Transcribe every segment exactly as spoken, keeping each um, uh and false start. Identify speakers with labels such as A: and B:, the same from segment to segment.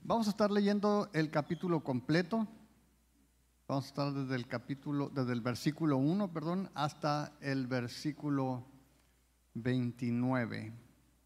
A: Vamos a estar leyendo el capítulo completo. Vamos a estar desde el capítulo, desde el versículo uno, perdón, hasta el versículo veintinueve.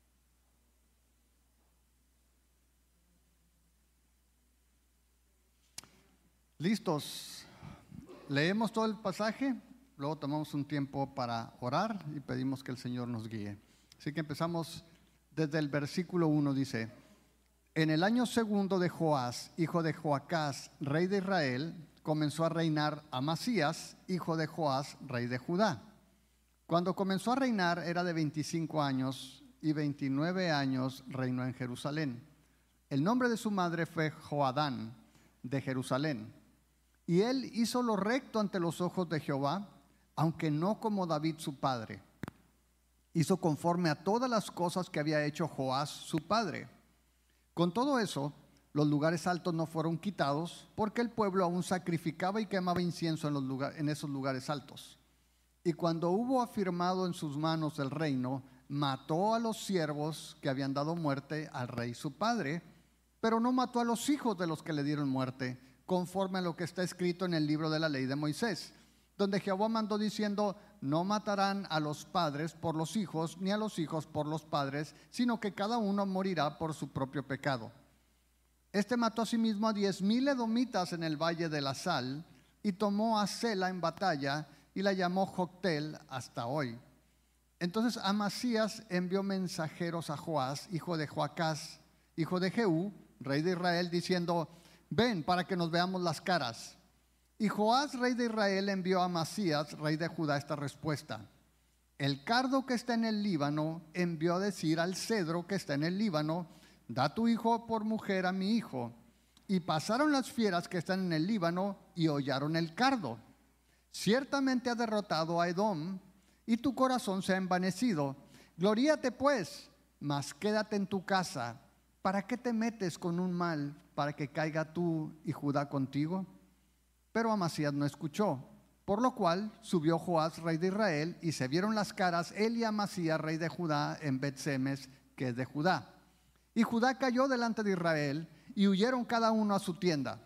A: ¿Listos? Leemos todo el pasaje, luego tomamos un tiempo para orar y pedimos que el Señor nos guíe. Así que empezamos desde el versículo uno, dice: En el año segundo de Joás, hijo de Joacás, rey de Israel, comenzó a reinar Amasías, hijo de Joás, rey de Judá. Cuando comenzó a reinar era de veinticinco años y veintinueve años reinó en Jerusalén. El nombre de su madre fue Joadán, de Jerusalén. Y él hizo lo recto ante los ojos de Jehová, aunque no como David su padre. Hizo conforme a todas las cosas que había hecho Joás su padre. Con todo eso, los lugares altos no fueron quitados, porque el pueblo aún sacrificaba y quemaba incienso en, los lugar, en esos lugares altos. Y cuando hubo afirmado en sus manos el reino, mató a los siervos que habían dado muerte al rey su padre, pero no mató a los hijos de los que le dieron muerte, conforme a lo que está escrito en el libro de la ley de Moisés, donde Jehová mandó diciendo: no matarán a los padres por los hijos, ni a los hijos por los padres, sino que cada uno morirá por su propio pecado. Este mató asimismo a diez mil edomitas en el valle de la Sal, y tomó a Sela en batalla, y la llamó Joctel hasta hoy. Entonces Amasías envió mensajeros a Joás, hijo de Joacás, hijo de Jehú, rey de Israel, diciendo: ven para que nos veamos las caras. Y Joás, rey de Israel, envió a Amasías, rey de Judá, esta respuesta: el cardo que está en el Líbano envió a decir al cedro que está en el Líbano: da tu hijo por mujer a mi hijo. Y pasaron las fieras que están en el Líbano y hollaron el cardo. Ciertamente ha derrotado a Edom, y tu corazón se ha envanecido. Gloríate pues, mas quédate en tu casa. ¿Para qué te metes con un mal, para que caiga tú y Judá contigo? Pero Amasías no escuchó, por lo cual subió Joás, rey de Israel, y se vieron las caras él y Amasías, rey de Judá, en Bet-Semes, que es de Judá. Y Judá cayó delante de Israel, y huyeron cada uno a su tienda.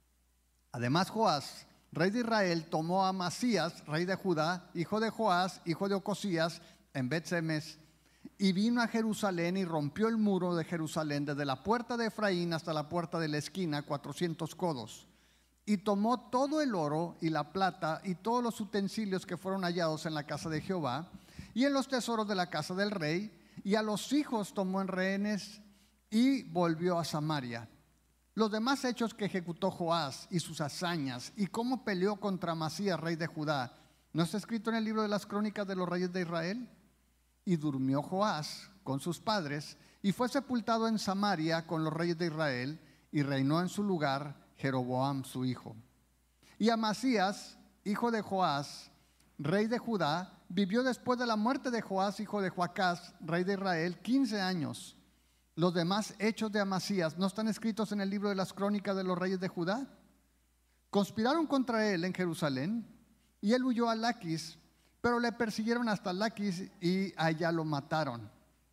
A: Además Joás, rey de Israel, tomó a Amasías, rey de Judá, hijo de Joás, hijo de Ocosías, en Bet-Semes, y vino a Jerusalén y rompió el muro de Jerusalén desde la puerta de Efraín hasta la puerta de la esquina, cuatrocientos codos. Y tomó todo el oro y la plata y todos los utensilios que fueron hallados en la casa de Jehová y en los tesoros de la casa del rey, y a los hijos tomó en rehenes y volvió a Samaria. Los demás hechos que ejecutó Joás y sus hazañas y cómo peleó contra Amasías, rey de Judá, ¿no está escrito en el libro de las crónicas de los reyes de Israel? Y durmió Joás con sus padres y fue sepultado en Samaria con los reyes de Israel, y reinó en su lugar Jeroboam su hijo. Y Amasías, hijo de Joás, rey de Judá, vivió después de la muerte de Joás, hijo de Joacás, rey de Israel, quince años. Los demás hechos de Amasías no están escritos en el libro de las crónicas de los reyes de Judá. Conspiraron contra él en Jerusalén, y él huyó a Laquis, pero le persiguieron hasta Laquis y allá lo mataron.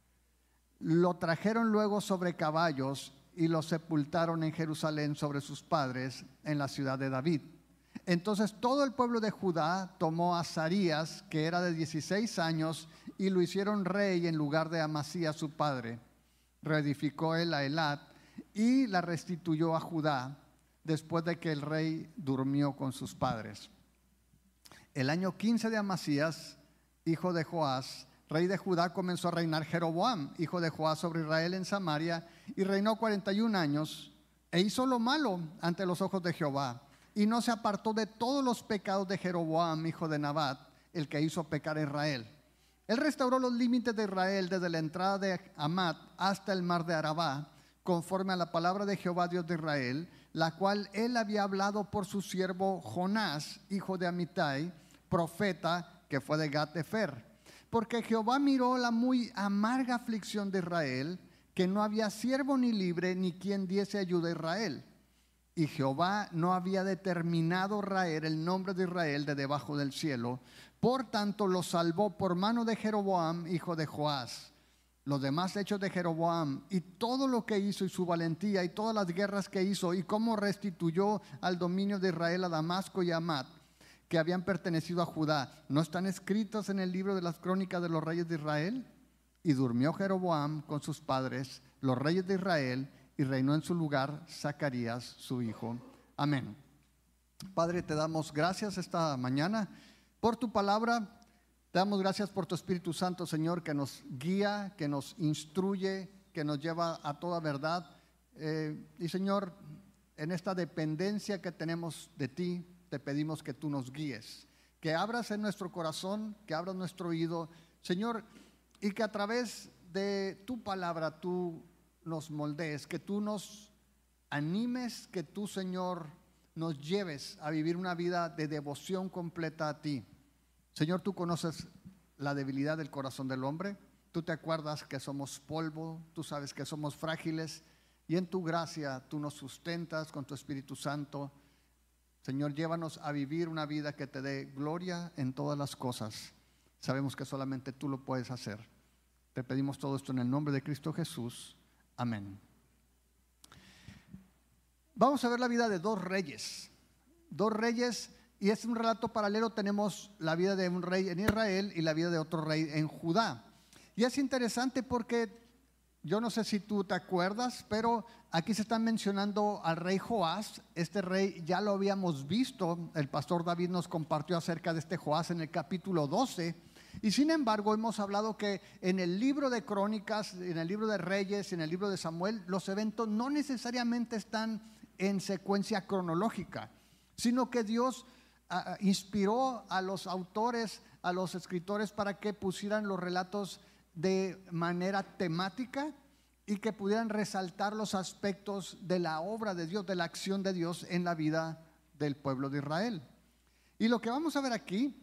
A: Lo trajeron luego sobre caballos y lo sepultaron en Jerusalén sobre sus padres, en la ciudad de David. Entonces todo el pueblo de Judá tomó a Azarías, que era de dieciséis años, y lo hicieron rey en lugar de Amasías su padre. Reedificó él a Elat y la restituyó a Judá, después de que el rey durmió con sus padres. El año quince de Amasías, hijo de Joás, rey de Judá, comenzó a reinar Jeroboam, hijo de Joás, sobre Israel en Samaria, y reinó cuarenta y un años, e hizo lo malo ante los ojos de Jehová, y no se apartó de todos los pecados de Jeroboam, hijo de Nabat, el que hizo pecar a Israel. Él restauró los límites de Israel desde la entrada de Hamat hasta el mar de Arabá, conforme a la palabra de Jehová, Dios de Israel, la cual él había hablado por su siervo Jonás, hijo de Amitai, profeta, que fue de Gat-Hefer. Porque Jehová miró la muy amarga aflicción de Israel, que no había siervo ni libre, ni quien diese ayuda a Israel. Y Jehová no había determinado raer el nombre de Israel de debajo del cielo. Por tanto lo salvó por mano de Jeroboam, hijo de Joás. los demás hechos de Jeroboam y todo lo que hizo y su valentía y todas las guerras que hizo y cómo restituyó al dominio de Israel a Damasco y a Hamat, que habían pertenecido a Judá, ¿no están escritos en el libro de las crónicas de los reyes de Israel? Y durmió Jeroboam con sus padres, los reyes de Israel, y reinó en su lugar Zacarías, su hijo. Amén. Padre, te damos gracias esta mañana por tu palabra. Te damos gracias por tu Espíritu Santo, Señor, que nos guía, que nos instruye, que nos lleva a toda verdad. Eh, y Señor, en esta dependencia que tenemos de ti, te pedimos que tú nos guíes, que abras en nuestro corazón, que abras nuestro oído, Señor, y que a través de tu palabra tú nos moldees, que tú nos animes, que tú, Señor, nos lleves a vivir una vida de devoción completa a ti. Señor, tú conoces la debilidad del corazón del hombre, tú te acuerdas que somos polvo, tú sabes que somos frágiles, y en tu gracia tú nos sustentas con tu Espíritu Santo. Señor, llévanos a vivir una vida que te dé gloria en todas las cosas. Sabemos que solamente tú lo puedes hacer. Te pedimos todo esto en el nombre de Cristo Jesús. Amén. Vamos a ver la vida de dos reyes. Dos reyes, y es un relato paralelo. Tenemos la vida de un rey en Israel y la vida de otro rey en Judá. Y es interesante porque yo no sé si tú te acuerdas, pero aquí se está mencionando al rey Joás. Este rey ya lo habíamos visto. El pastor David nos compartió acerca de este Joás en el capítulo doce. Y sin embargo hemos hablado que en el libro de Crónicas, en el libro de Reyes, en el libro de Samuel, los eventos no necesariamente están en secuencia cronológica, sino que Dios uh, inspiró a los autores, a los escritores, para que pusieran los relatos de manera temática y que pudieran resaltar los aspectos de la obra de Dios, de la acción de Dios en la vida del pueblo de Israel. Y lo que vamos a ver aquí,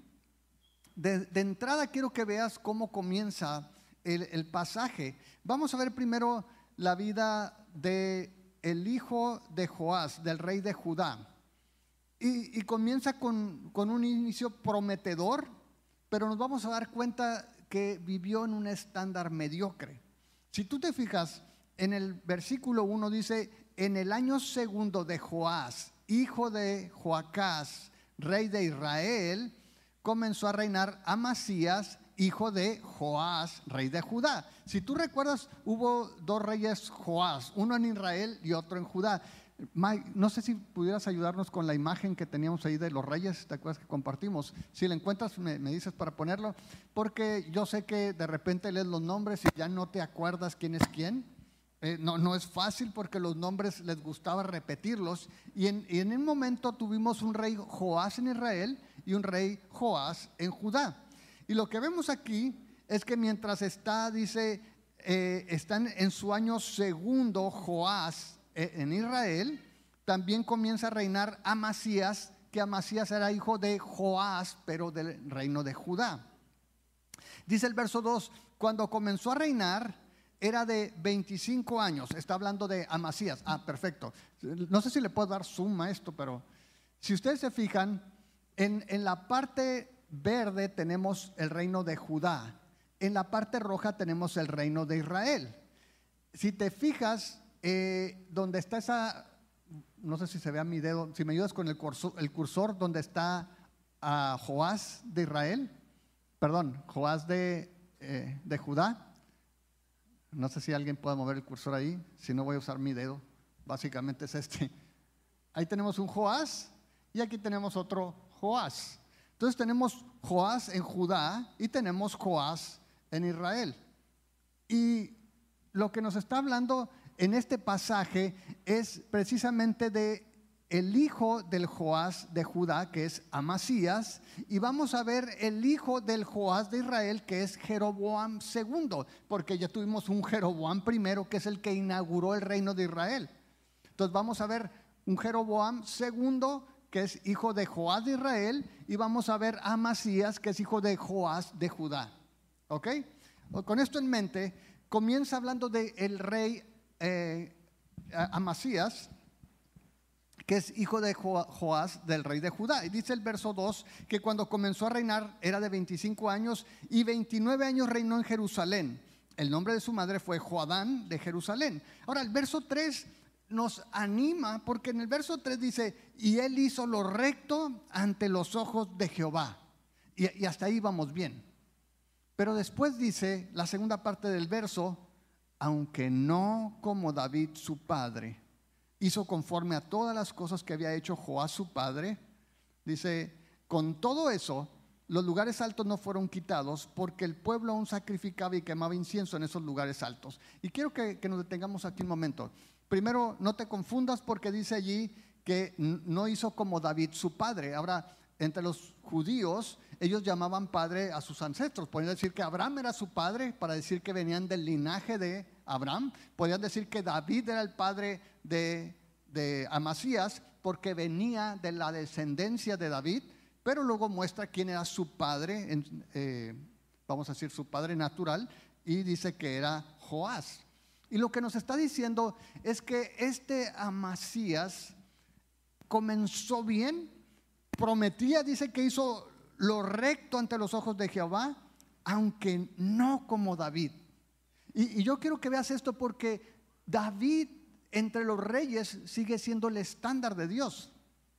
A: de, de entrada quiero que veas cómo comienza el, el pasaje. Vamos a ver primero la vida de el hijo de Joás, del rey de Judá. Y, y comienza con, con un inicio prometedor, pero nos vamos a dar cuenta que vivió en un estándar mediocre. Si tú te fijas, en el versículo uno dice: en el año segundo de Joás, hijo de Joacás, rey de Israel, comenzó a reinar Amasías, hijo de Joás, rey de Judá. Si tú recuerdas, hubo dos reyes Joás, uno en Israel y otro en Judá. Mike, no sé si pudieras ayudarnos con la imagen que teníamos ahí de los reyes, ¿te acuerdas que compartimos? Si la encuentras me, me dices para ponerlo, porque yo sé que de repente lees los nombres y ya no te acuerdas quién es quién. Eh, no, no es fácil porque los nombres les gustaba repetirlos, y en, y en un momento tuvimos un rey Joás en Israel y un rey Joás en Judá. Y lo que vemos aquí es que mientras está, dice, eh, están en su año segundo Joás en Israel, también comienza a reinar Amasías, que Amasías era hijo de Joás, pero del reino de Judá. Dice el verso dos: cuando comenzó a reinar era de veinticinco años. Está hablando de Amasías. Ah, perfecto. No sé si le puedo dar zoom a esto, pero si ustedes se fijan, en, en la parte verde tenemos el reino de Judá, en la parte roja tenemos el reino de Israel. Si te fijas, Eh, donde está esa, no sé si se vea mi dedo, si me ayudas con el cursor, el cursor donde está uh, Joás de Israel, perdón, Joás de, eh, de Judá. No sé si alguien puede mover el cursor ahí, si no voy a usar mi dedo, básicamente es este. Ahí tenemos un Joás y aquí tenemos otro Joás. Entonces tenemos Joás en Judá y tenemos Joás en Israel. Y lo que nos está hablando en este pasaje es precisamente de el hijo del Joás de Judá, que es Amasías, y vamos a ver el hijo del Joás de Israel, que es Jeroboam segundo, porque ya tuvimos un Jeroboam primero, que es el que inauguró el reino de Israel. Entonces vamos a ver un Jeroboam segundo, que es hijo de Joás de Israel, y vamos a ver a Amasías, que es hijo de Joás de Judá. ¿Ok? Con esto en mente, comienza hablando del el rey Eh, Amasías, que es hijo de Jo- Joás, del rey de Judá. Y dice el verso dos que cuando comenzó a reinar era de veinticinco años y veintinueve años reinó en Jerusalén. El nombre de su madre fue Joadán de Jerusalén. Ahora, el verso tres nos anima porque en el verso tres dice, y él hizo lo recto ante los ojos de Jehová. Y, y hasta ahí vamos bien. Pero después dice la segunda parte del verso, aunque no como David su padre, hizo conforme a todas las cosas que había hecho Joás su padre. Dice, con todo eso, los lugares altos no fueron quitados porque el pueblo aún sacrificaba y quemaba incienso en esos lugares altos. Y quiero que, que nos detengamos aquí un momento. Primero, no te confundas porque dice allí que no hizo como David su padre. Ahora, entre los judíos, ellos llamaban padre a sus ancestros. Podían decir que Abraham era su padre para decir que venían del linaje de Abraham. Podían decir que David era el padre de, de Amasías porque venía de la descendencia de David. Pero luego muestra quién era su padre, eh, vamos a decir su padre natural, y dice que era Joás. Y lo que nos está diciendo es que este Amasías comenzó bien, prometía, dice que hizo lo recto ante los ojos de Jehová, aunque no como David. Y, y yo quiero que veas esto porque David entre los reyes sigue siendo el estándar de Dios.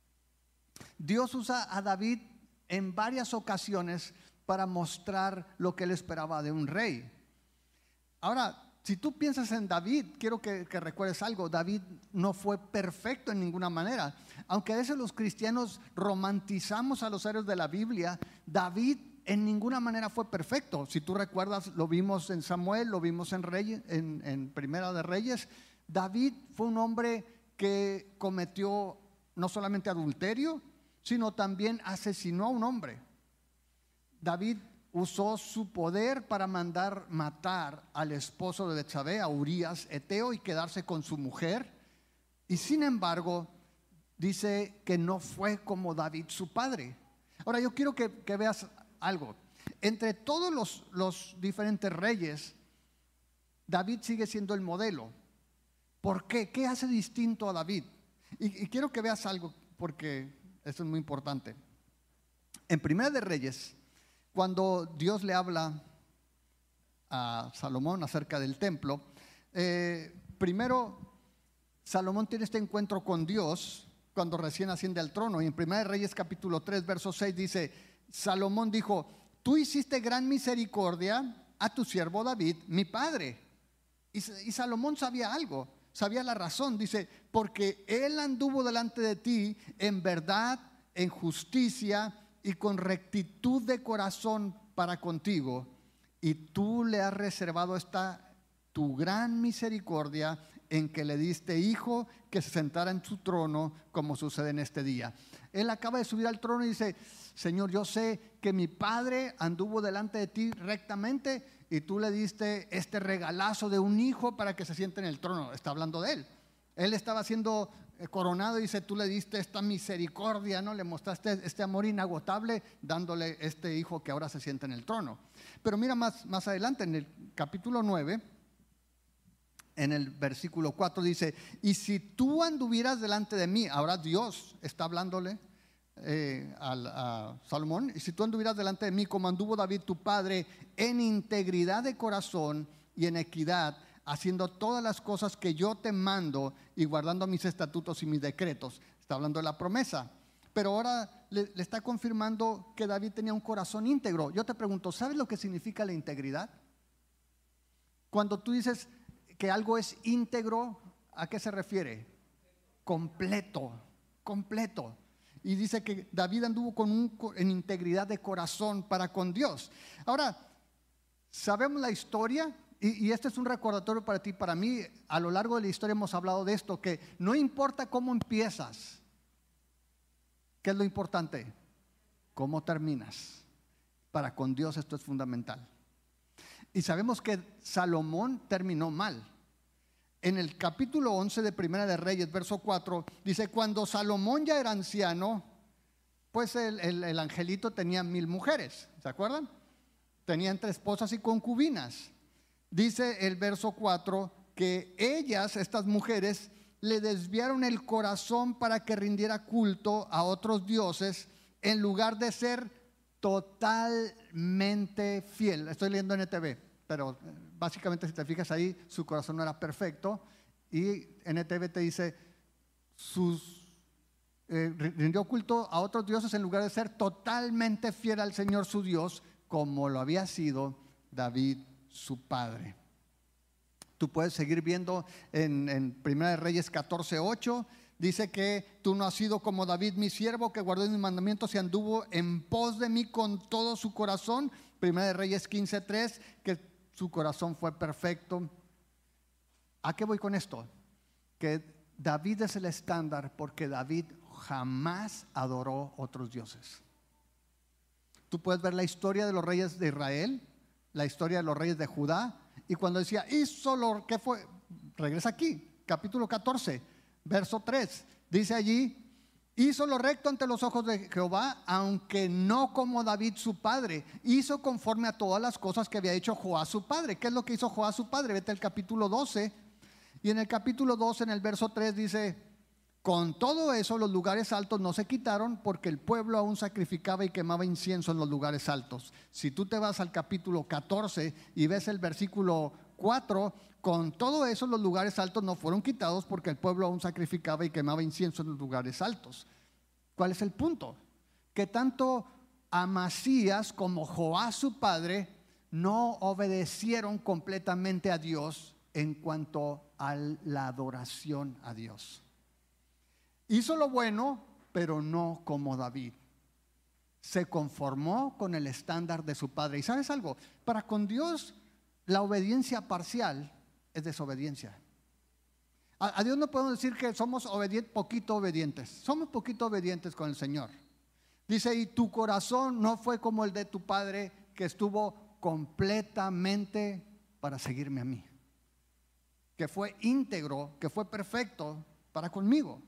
A: Dios usa a David en varias ocasiones para mostrar lo que él esperaba de un rey. Ahora, si tú piensas en David, quiero que, que recuerdes algo. David no fue perfecto en ninguna manera. Aunque a veces los cristianos romantizamos a los héroes de la Biblia, David en ninguna manera fue perfecto. Si tú recuerdas, lo vimos en Samuel, lo vimos en, Reyes, en, en Primera de Reyes. David fue un hombre que cometió no solamente adulterio, sino también asesinó a un hombre. David usó su poder para mandar matar al esposo de Betsabé, a Urías eteo, y quedarse con su mujer. Y sin embargo, dice que no fue como David su padre. Ahora yo quiero que, que veas algo. Entre todos los, los diferentes reyes, David sigue siendo el modelo. ¿Por qué? ¿Qué hace distinto a David? Y, y quiero que veas algo porque esto es muy importante. En Primera de Reyes, cuando Dios le habla a Salomón acerca del templo, eh, primero Salomón tiene este encuentro con Dios cuando recién asciende al trono. Y en Primera de Reyes capítulo tres, verso seis dice, Salomón dijo, tú hiciste gran misericordia a tu siervo David, mi padre. Y, y Salomón sabía algo. Sabía la razón, dice, porque él anduvo delante de ti en verdad, en justicia y con rectitud de corazón para contigo, y tú le has reservado esta tu gran misericordia en que le diste hijo que se sentara en su trono, como sucede en este día. Él acaba de subir al trono y dice, Señor, yo sé que mi padre anduvo delante de ti rectamente y tú le diste este regalazo de un hijo para que se siente en el trono. Está hablando de él. Él estaba siendo coronado y dice, tú le diste esta misericordia, ¿no? Le mostraste este amor inagotable dándole este hijo que ahora se siente en el trono. Pero mira más, más adelante en el capítulo nueve, en el versículo cuatro dice, y si tú anduvieras delante de mí, ahora Dios está hablándole eh, a, a Salomón, y si tú anduvieras delante de mí como anduvo David tu padre, en integridad de corazón y en equidad, haciendo todas las cosas que yo te mando y guardando mis estatutos y mis decretos. Está hablando de la promesa. Pero ahora le, le está confirmando que David tenía un corazón íntegro. Yo te pregunto, ¿sabes lo que significa la integridad? Cuando tú dices que algo es íntegro, ¿a qué se refiere? Completo, completo. Y dice que David anduvo con un, en integridad de corazón para con Dios. Ahora, sabemos la historia. Y, y este es un recordatorio para ti, para mí. A lo largo de la historia hemos hablado de esto, que no importa cómo empiezas, ¿qué es lo importante? Cómo terminas. Para con Dios esto es fundamental. Y sabemos que Salomón terminó mal. En el capítulo once de Primera de Reyes, verso cuatro, dice, cuando Salomón ya era anciano, pues el, el, el angelito tenía mil mujeres, ¿se acuerdan? Tenía entre esposas y concubinas. Dice el verso cuatro que ellas, estas mujeres, le desviaron el corazón para que rindiera culto a otros dioses en lugar de ser totalmente fiel. Estoy leyendo N T V. pero básicamente si te fijas ahí, su corazón no era perfecto. Y N T V te dice, sus, eh, rindió culto a otros dioses en lugar de ser totalmente fiel al Señor su Dios, como lo había sido David su padre. Tú puedes seguir viendo en, en Primera de Reyes catorce ocho, dice que tú no has sido como David mi siervo, que guardó mis mandamientos y anduvo en pos de mí con todo su corazón. Primera de Reyes quince tres, que su corazón fue perfecto. ¿A qué voy con esto? Que David es el estándar porque David jamás adoró otros dioses. Tú puedes ver la historia de los reyes de Israel, la historia de los reyes de Judá, y cuando decía, hizo lo que fue, regresa aquí, capítulo catorce, verso tres, dice allí, hizo lo recto ante los ojos de Jehová, aunque no como David su padre, hizo conforme a todas las cosas que había hecho Joás su padre. ¿Qué es lo que hizo Joás su padre? Vete al capítulo doce, y en el capítulo doce, en el verso tres dice, con todo eso los lugares altos no se quitaron, porque el pueblo aún sacrificaba y quemaba incienso en los lugares altos. Si tú te vas al capítulo catorce y ves el versículo cuatro, con todo eso los lugares altos no fueron quitados, porque el pueblo aún sacrificaba y quemaba incienso en los lugares altos. ¿Cuál es el punto? Que tanto Amasías como Joás su padre no obedecieron completamente a Dios en cuanto a la adoración a Dios. Hizo lo bueno, pero no como David. Se conformó con el estándar de su padre. ¿Y sabes algo? Para con Dios, la obediencia parcial es desobediencia. A, a Dios no podemos decir que somos obedientes, poquito obedientes. Somos poquito obedientes con el Señor. Dice, y tu corazón no fue como el de tu padre, que estuvo completamente para seguirme a mí. Que fue íntegro, que fue perfecto para conmigo.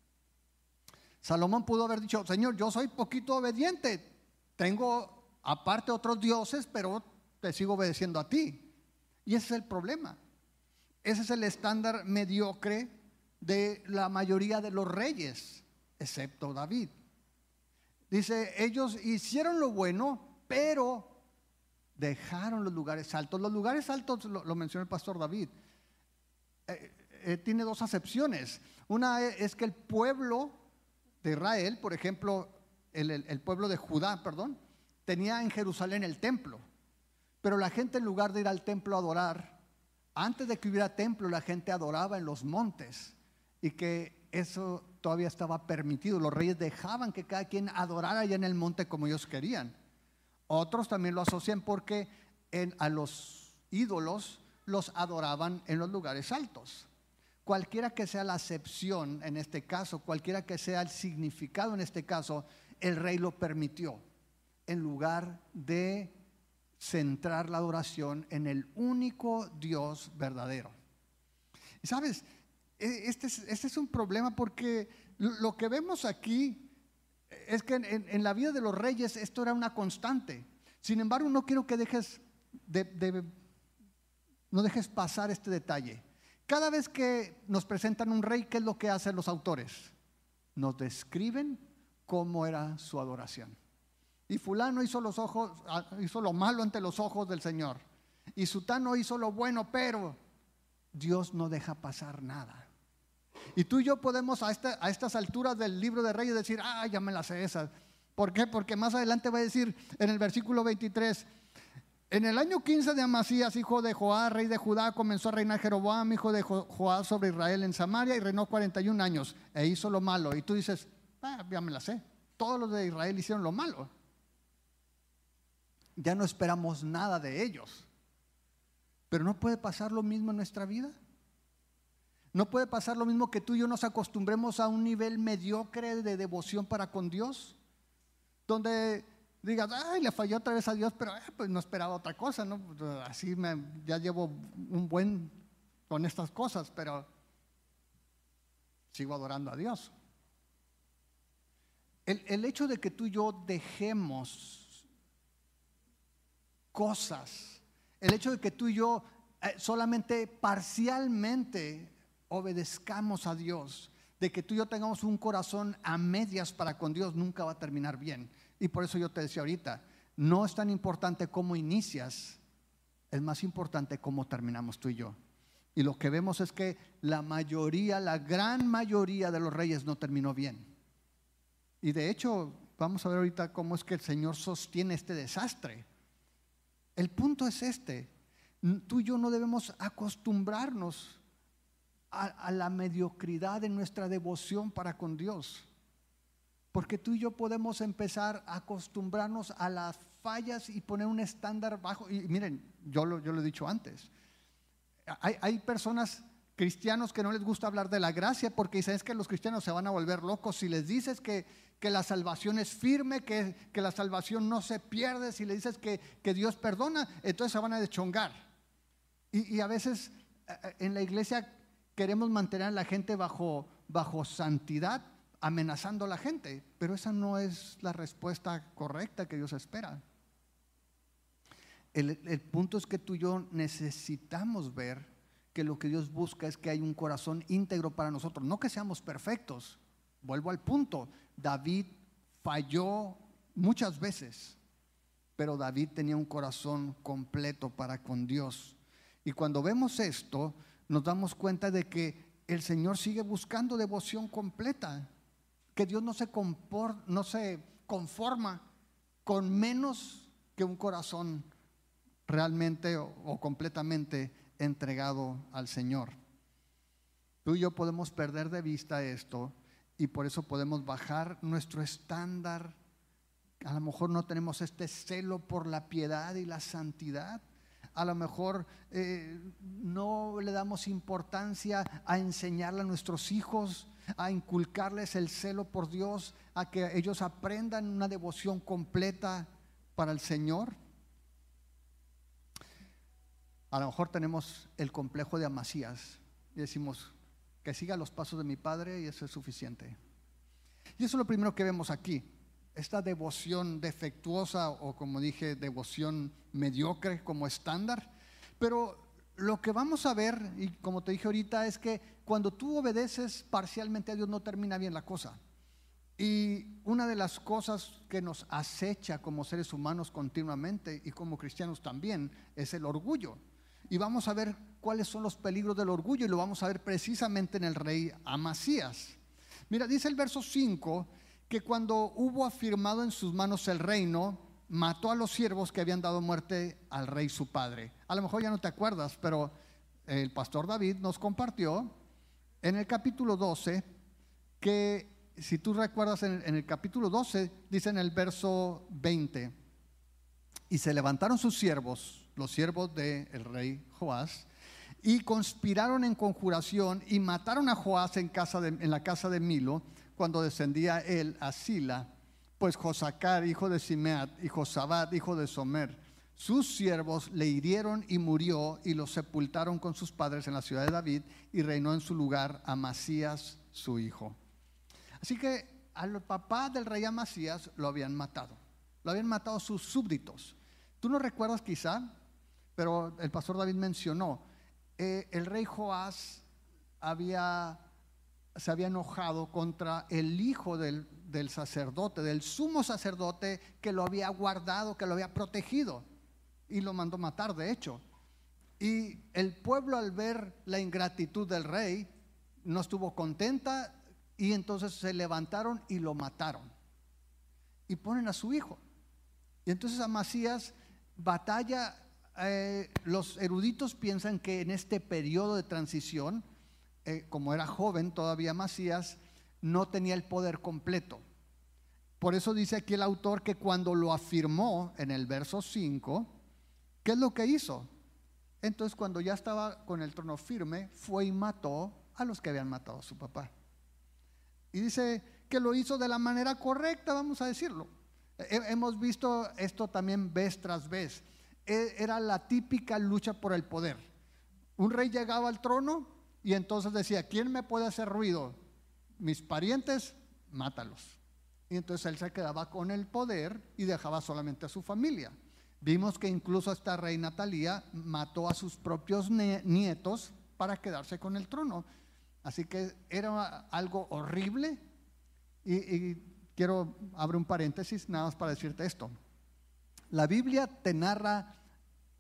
A: Salomón pudo haber dicho, Señor, yo soy poquito obediente, tengo aparte otros dioses, pero te sigo obedeciendo a ti. Y ese es el problema. Ese es el estándar mediocre de la mayoría de los reyes, excepto David. Dice, ellos hicieron lo bueno, pero dejaron los lugares altos. Los lugares altos, lo, lo mencionó el pastor David, eh, eh, tiene dos acepciones. Una es, es que el pueblo de Israel, por ejemplo, el, el, el pueblo de Judá, perdón, tenía en Jerusalén el templo, pero la gente, en lugar de ir al templo a adorar, antes de que hubiera templo, la gente adoraba en los montes, y que eso todavía estaba permitido. Los reyes dejaban que cada quien adorara allá en el monte como ellos querían. Otros también lo asocian porque en, a los ídolos los adoraban en los lugares altos. Cualquiera que sea la acepción en este caso, cualquiera que sea el significado en este caso, el rey lo permitió, en lugar de centrar la adoración en el único Dios verdadero. Y sabes, este es, este es un problema, porque lo que vemos aquí es que en, en la vida de los reyes esto era una constante. Sin embargo, no quiero que dejes de, de, no dejes pasar este detalle. Cada vez que nos presentan un rey, ¿qué es lo que hacen los autores? Nos describen cómo era su adoración. Y fulano hizo los ojos, hizo lo malo ante los ojos del Señor, y sutano hizo lo bueno, pero Dios no deja pasar nada. Y tú y yo podemos a, esta, a estas alturas del libro de Reyes decir, ah, ya me las sé esas. ¿Por qué? Porque más adelante va a decir en el versículo veintitrés, en el año quince de Amasías, hijo de Joás, rey de Judá, comenzó a reinar Jeroboam, hijo de Jo- Joás, sobre Israel en Samaria, y reinó cuarenta y un años, e hizo lo malo. Y tú dices, ah, ya me la sé, todos los de Israel hicieron lo malo. Ya no esperamos nada de ellos. Pero ¿no puede pasar lo mismo en nuestra vida? ¿No puede pasar lo mismo que tú y yo nos acostumbremos a un nivel mediocre de devoción para con Dios? Donde digas, ay, le falló otra vez a Dios, pero eh, pues no esperaba otra cosa, ¿no? Así me, ya llevo un buen con estas cosas, pero sigo adorando a Dios. El, el hecho de que tú y yo dejemos cosas, el hecho de que tú y yo eh, solamente parcialmente obedezcamos a Dios, de que tú y yo tengamos un corazón a medias para con Dios, nunca va a terminar bien. Y por eso yo te decía ahorita, no es tan importante cómo inicias es más importante cómo terminamos tú y yo. Y lo que vemos es que la mayoría, la gran mayoría de los reyes no terminó bien. Y de hecho, vamos a ver ahorita cómo es que el Señor sostiene este desastre. El punto es este: tú y yo no debemos acostumbrarnos a, a la mediocridad en nuestra devoción para con Dios, porque tú y yo podemos empezar a acostumbrarnos a las fallas y poner un estándar bajo. Y miren, yo lo, yo lo he dicho antes, hay, hay personas, cristianos, que no les gusta hablar de la gracia porque dicen es que los cristianos se van a volver locos si les dices que, que la salvación es firme, que, que la salvación no se pierde. Si les dices que, que Dios perdona, entonces se van a deschongar. Y, y a veces en la iglesia queremos mantener a la gente bajo, bajo santidad, amenazando a la gente, pero esa no es la respuesta correcta que Dios espera. El, el punto es que tú y yo necesitamos ver que lo que Dios busca es que hay un corazón íntegro para nosotros, no que seamos perfectos. Vuelvo al punto: David falló muchas veces, pero David tenía un corazón completo para con Dios. Y cuando vemos esto, nos damos cuenta de que el Señor sigue buscando devoción completa, que Dios no se, compor, no se conforma con menos que un corazón realmente o, o completamente entregado al Señor. Tú y yo podemos perder de vista esto, y por eso podemos bajar nuestro estándar. A lo mejor no tenemos este celo por la piedad y la santidad. A lo mejor eh, no le damos importancia a enseñarle a nuestros hijos, a inculcarles el celo por Dios, a que ellos aprendan una devoción completa para el Señor. A lo mejor tenemos el complejo de Amasías y decimos que siga los pasos de mi padre y eso es suficiente. Y eso es lo primero que vemos aquí: esta devoción defectuosa, o como dije, devoción mediocre como estándar. Pero lo que vamos a ver, y como te dije ahorita, es que cuando tú obedeces parcialmente a Dios no termina bien la cosa. Y una de las cosas que nos acecha como seres humanos continuamente, y como cristianos también, es el orgullo. Y vamos a ver cuáles son los peligros del orgullo, y lo vamos a ver precisamente en el rey Amasías. Mira, dice el verso cinco que cuando hubo afirmado en sus manos el reino, mató a los siervos que habían dado muerte al rey su padre. A lo mejor ya no te acuerdas, pero el pastor David nos compartió en el capítulo doce que, si tú recuerdas, en, en el capítulo doce dice en el verso veinte: y se levantaron sus siervos, los siervos del rey Joás, y conspiraron en conjuración y mataron a Joás en, casa de, en la casa de Milo, cuando descendía él a Sila, pues Josacar, hijo de Simeat, y Josabad, hijo de Somer, sus siervos, le hirieron y murió, y lo sepultaron con sus padres en la ciudad de David, y reinó en su lugar Amasías su hijo. Así que al papá del rey Amasías lo habían matado, lo habían matado sus súbditos. Tú no recuerdas quizá, pero el pastor David mencionó, eh, el rey Joás había... se había enojado contra el hijo del, del sacerdote, del sumo sacerdote, que lo había guardado, que lo había protegido, y lo mandó matar, de hecho. Y el pueblo, al ver la ingratitud del rey, no estuvo contenta, y entonces se levantaron y lo mataron y ponen a su hijo. Y entonces Amasías batalla. eh, los eruditos piensan que en este periodo de transición, Eh, como era joven todavía Amasías, no tenía el poder completo. Por eso dice aquí el autor que cuando lo afirmó en el verso cinco, ¿qué es lo que hizo? Entonces, cuando ya estaba con el trono firme, fue y mató a los que habían matado a su papá. Y dice que lo hizo de la manera correcta, vamos a decirlo. Eh, hemos visto esto también vez tras vez. Eh, era la típica lucha por el poder. Un rey llegaba al trono y entonces decía, ¿quién me puede hacer ruido? Mis parientes, mátalos. Y entonces él se quedaba con el poder y dejaba solamente a su familia. Vimos que incluso esta reina Talía mató a sus propios nietos para quedarse con el trono. Así que era algo horrible. Y, y quiero abrir un paréntesis nada más para decirte esto. La Biblia te narra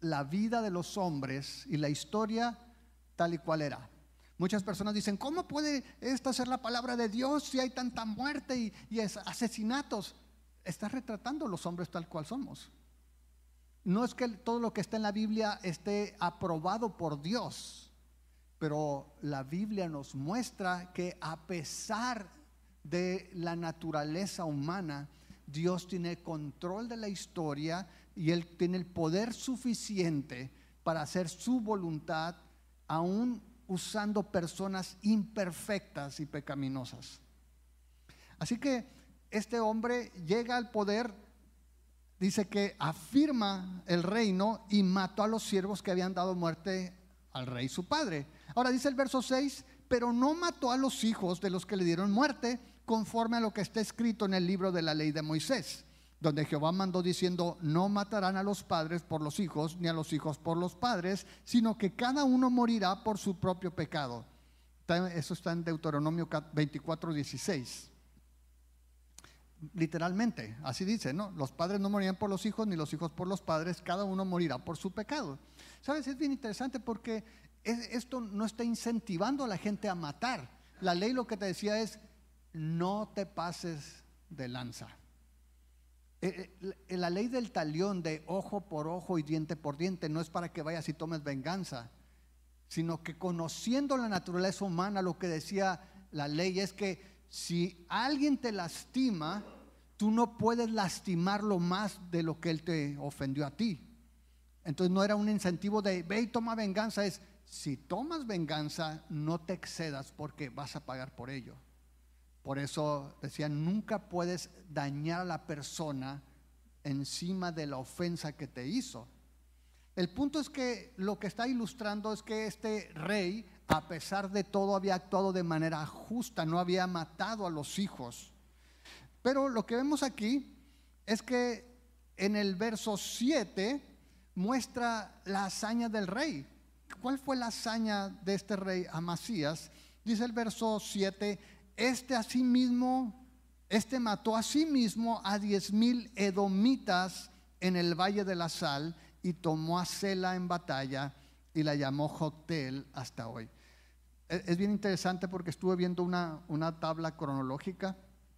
A: la vida de los hombres y la historia tal y cual era. Muchas personas dicen, ¿cómo puede esta ser la palabra de Dios si hay tanta muerte y, y asesinatos? Está retratando los hombres tal cual somos. No es que todo lo que está en la Biblia esté aprobado por Dios, pero la Biblia nos muestra que a pesar de la naturaleza humana, Dios tiene control de la historia y Él tiene el poder suficiente para hacer su voluntad, aún usando personas imperfectas y pecaminosas. Así que este hombre llega al poder, dice que afirma el reino y mató a los siervos que habían dado muerte al rey su padre. Ahora dice el verso seis, pero no mató a los hijos de los que le dieron muerte, conforme a lo que está escrito en el libro de la ley de Moisés, donde Jehová mandó diciendo, no matarán a los padres por los hijos, ni a los hijos por los padres, sino que cada uno morirá por su propio pecado. Eso está en Deuteronomio veinticuatro, dieciséis. Literalmente, así dice, ¿no? Los padres no morirán por los hijos, ni los hijos por los padres, cada uno morirá por su pecado. ¿Sabes? Es bien interesante porque esto no está incentivando a la gente a matar. La ley lo que te decía es, no te pases de lanza. La ley del talión de ojo por ojo y diente por diente no es para que vayas y tomes venganza, sino que conociendo la naturaleza humana, lo que decía la ley es que si alguien te lastima, tú no puedes lastimarlo más de lo que él te ofendió a ti. Entonces no era un incentivo de ve y toma venganza, es si tomas venganza no te excedas porque vas a pagar por ello. Por eso decía, nunca puedes dañar a la persona encima de la ofensa que te hizo. El punto es que lo que está ilustrando es que este rey, a pesar de todo, había actuado de manera justa, no había matado a los hijos. Pero lo que vemos aquí es que en el verso siete muestra la hazaña del rey. ¿Cuál fue la hazaña de este rey Amasías? Dice el verso siete, este asimismo, este mató a sí mismo a diez mil edomitas en el valle de la Sal y tomó a Sela en batalla y la llamó Joctel hasta hoy. Es bien interesante porque estuve viendo una, una tabla cronológica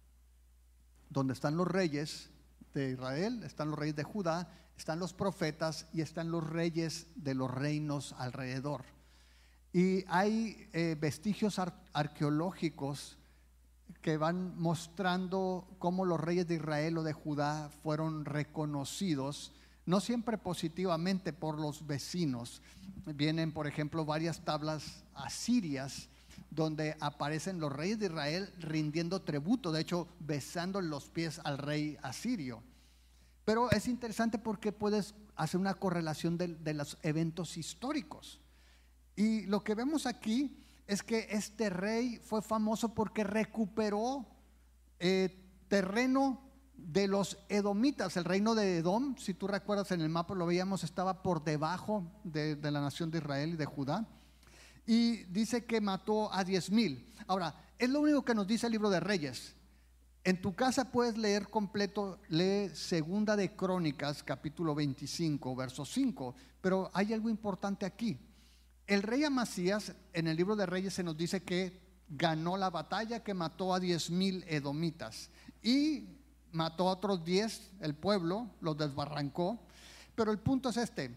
A: donde están los reyes de Israel, están los reyes de Judá, están los profetas y están los reyes de los reinos alrededor. Y hay eh, vestigios ar arqueológicos que van mostrando cómo los reyes de Israel o de Judá fueron reconocidos, no siempre positivamente, por los vecinos. Vienen, por ejemplo, varias tablas asirias donde aparecen los reyes de Israel rindiendo tributo, de hecho besando los pies al rey asirio. Pero es interesante porque puedes hacer una correlación de, de los eventos históricos. Y lo que vemos aquí es que este rey fue famoso porque recuperó eh, terreno de los edomitas. El reino de Edom, si tú recuerdas en el mapa lo veíamos, estaba por debajo de, de la nación de Israel y de Judá. Y dice que mató a diez mil. Ahora, es lo único que nos dice el libro de Reyes. En tu casa puedes leer completo, lee Segunda de Crónicas, capítulo veinticinco, verso cinco. Pero hay algo importante aquí. El rey Amasías, en el libro de Reyes se nos dice que ganó la batalla, que mató a diez mil edomitas y mató a otros diez, el pueblo los desbarrancó. Pero el punto es este: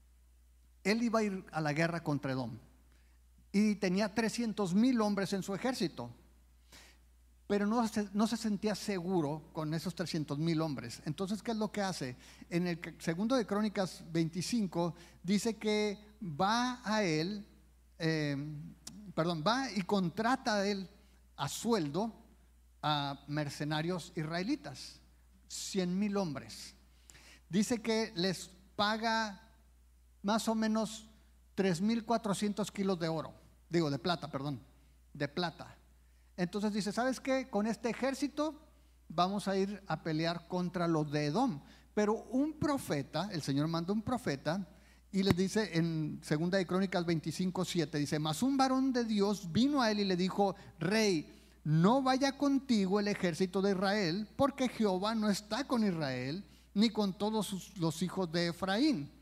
A: él iba a ir a la guerra contra Edom y tenía trescientos mil hombres en su ejército, pero no se, no se sentía seguro con esos trescientos mil hombres. Entonces, ¿qué es lo que hace? En el segundo de Crónicas veinticinco dice que va a él, eh, perdón, va y contrata a él a sueldo a mercenarios israelitas, cien mil hombres. Dice que les paga más o menos tres mil cuatrocientos kilos de oro, digo de plata, perdón, de plata. Entonces dice, ¿sabes qué? Con este ejército vamos a ir a pelear contra los de Edom. Pero un profeta, el Señor manda un profeta y les dice en Segunda de Crónicas veinticinco, siete, dice, mas un varón de Dios vino a él y le dijo, rey, no vaya contigo el ejército de Israel, porque Jehová no está con Israel, ni con todos sus, los hijos de Efraín.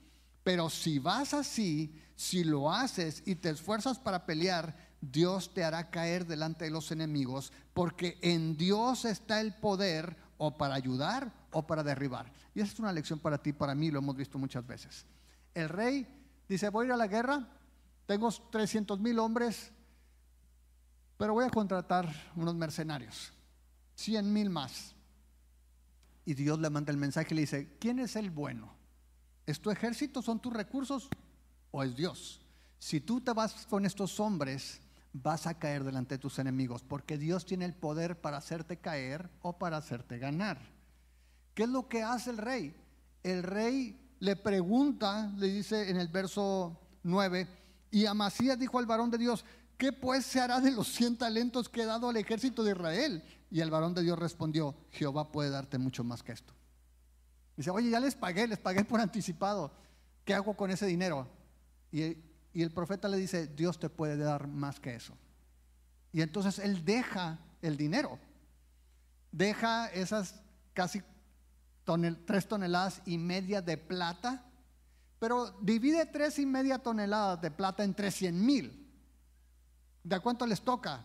A: Pero si vas así, si lo haces y te esfuerzas para pelear, Dios te hará caer delante de los enemigos, porque en Dios está el poder o para ayudar o para derribar. Y esa es una lección para ti, para mí, lo hemos visto muchas veces. El rey dice: voy a ir a la guerra, tengo trescientos mil hombres, pero voy a contratar unos mercenarios, cien mil más. Y Dios le manda el mensaje y le dice: ¿quién es el bueno? ¿Es tu ejército, son tus recursos o es Dios? Si tú te vas con estos hombres, vas a caer delante de tus enemigos, porque Dios tiene el poder para hacerte caer o para hacerte ganar. ¿Qué es lo que hace el rey? El rey le pregunta, le dice en el verso nueve: y Amasías dijo al varón de Dios: ¿qué pues se hará de los cien talentos que he dado al ejército de Israel? Y el varón de Dios respondió: Jehová puede darte mucho más que esto. Dice: oye, ya les pagué, les pagué por anticipado, ¿qué hago con ese dinero? Y, y el profeta le dice: Dios te puede dar más que eso. Y entonces él deja el dinero, deja esas casi tonel, tres toneladas y media de plata, pero divide tres y media toneladas de plata entre cien mil. ¿De a cuánto les toca?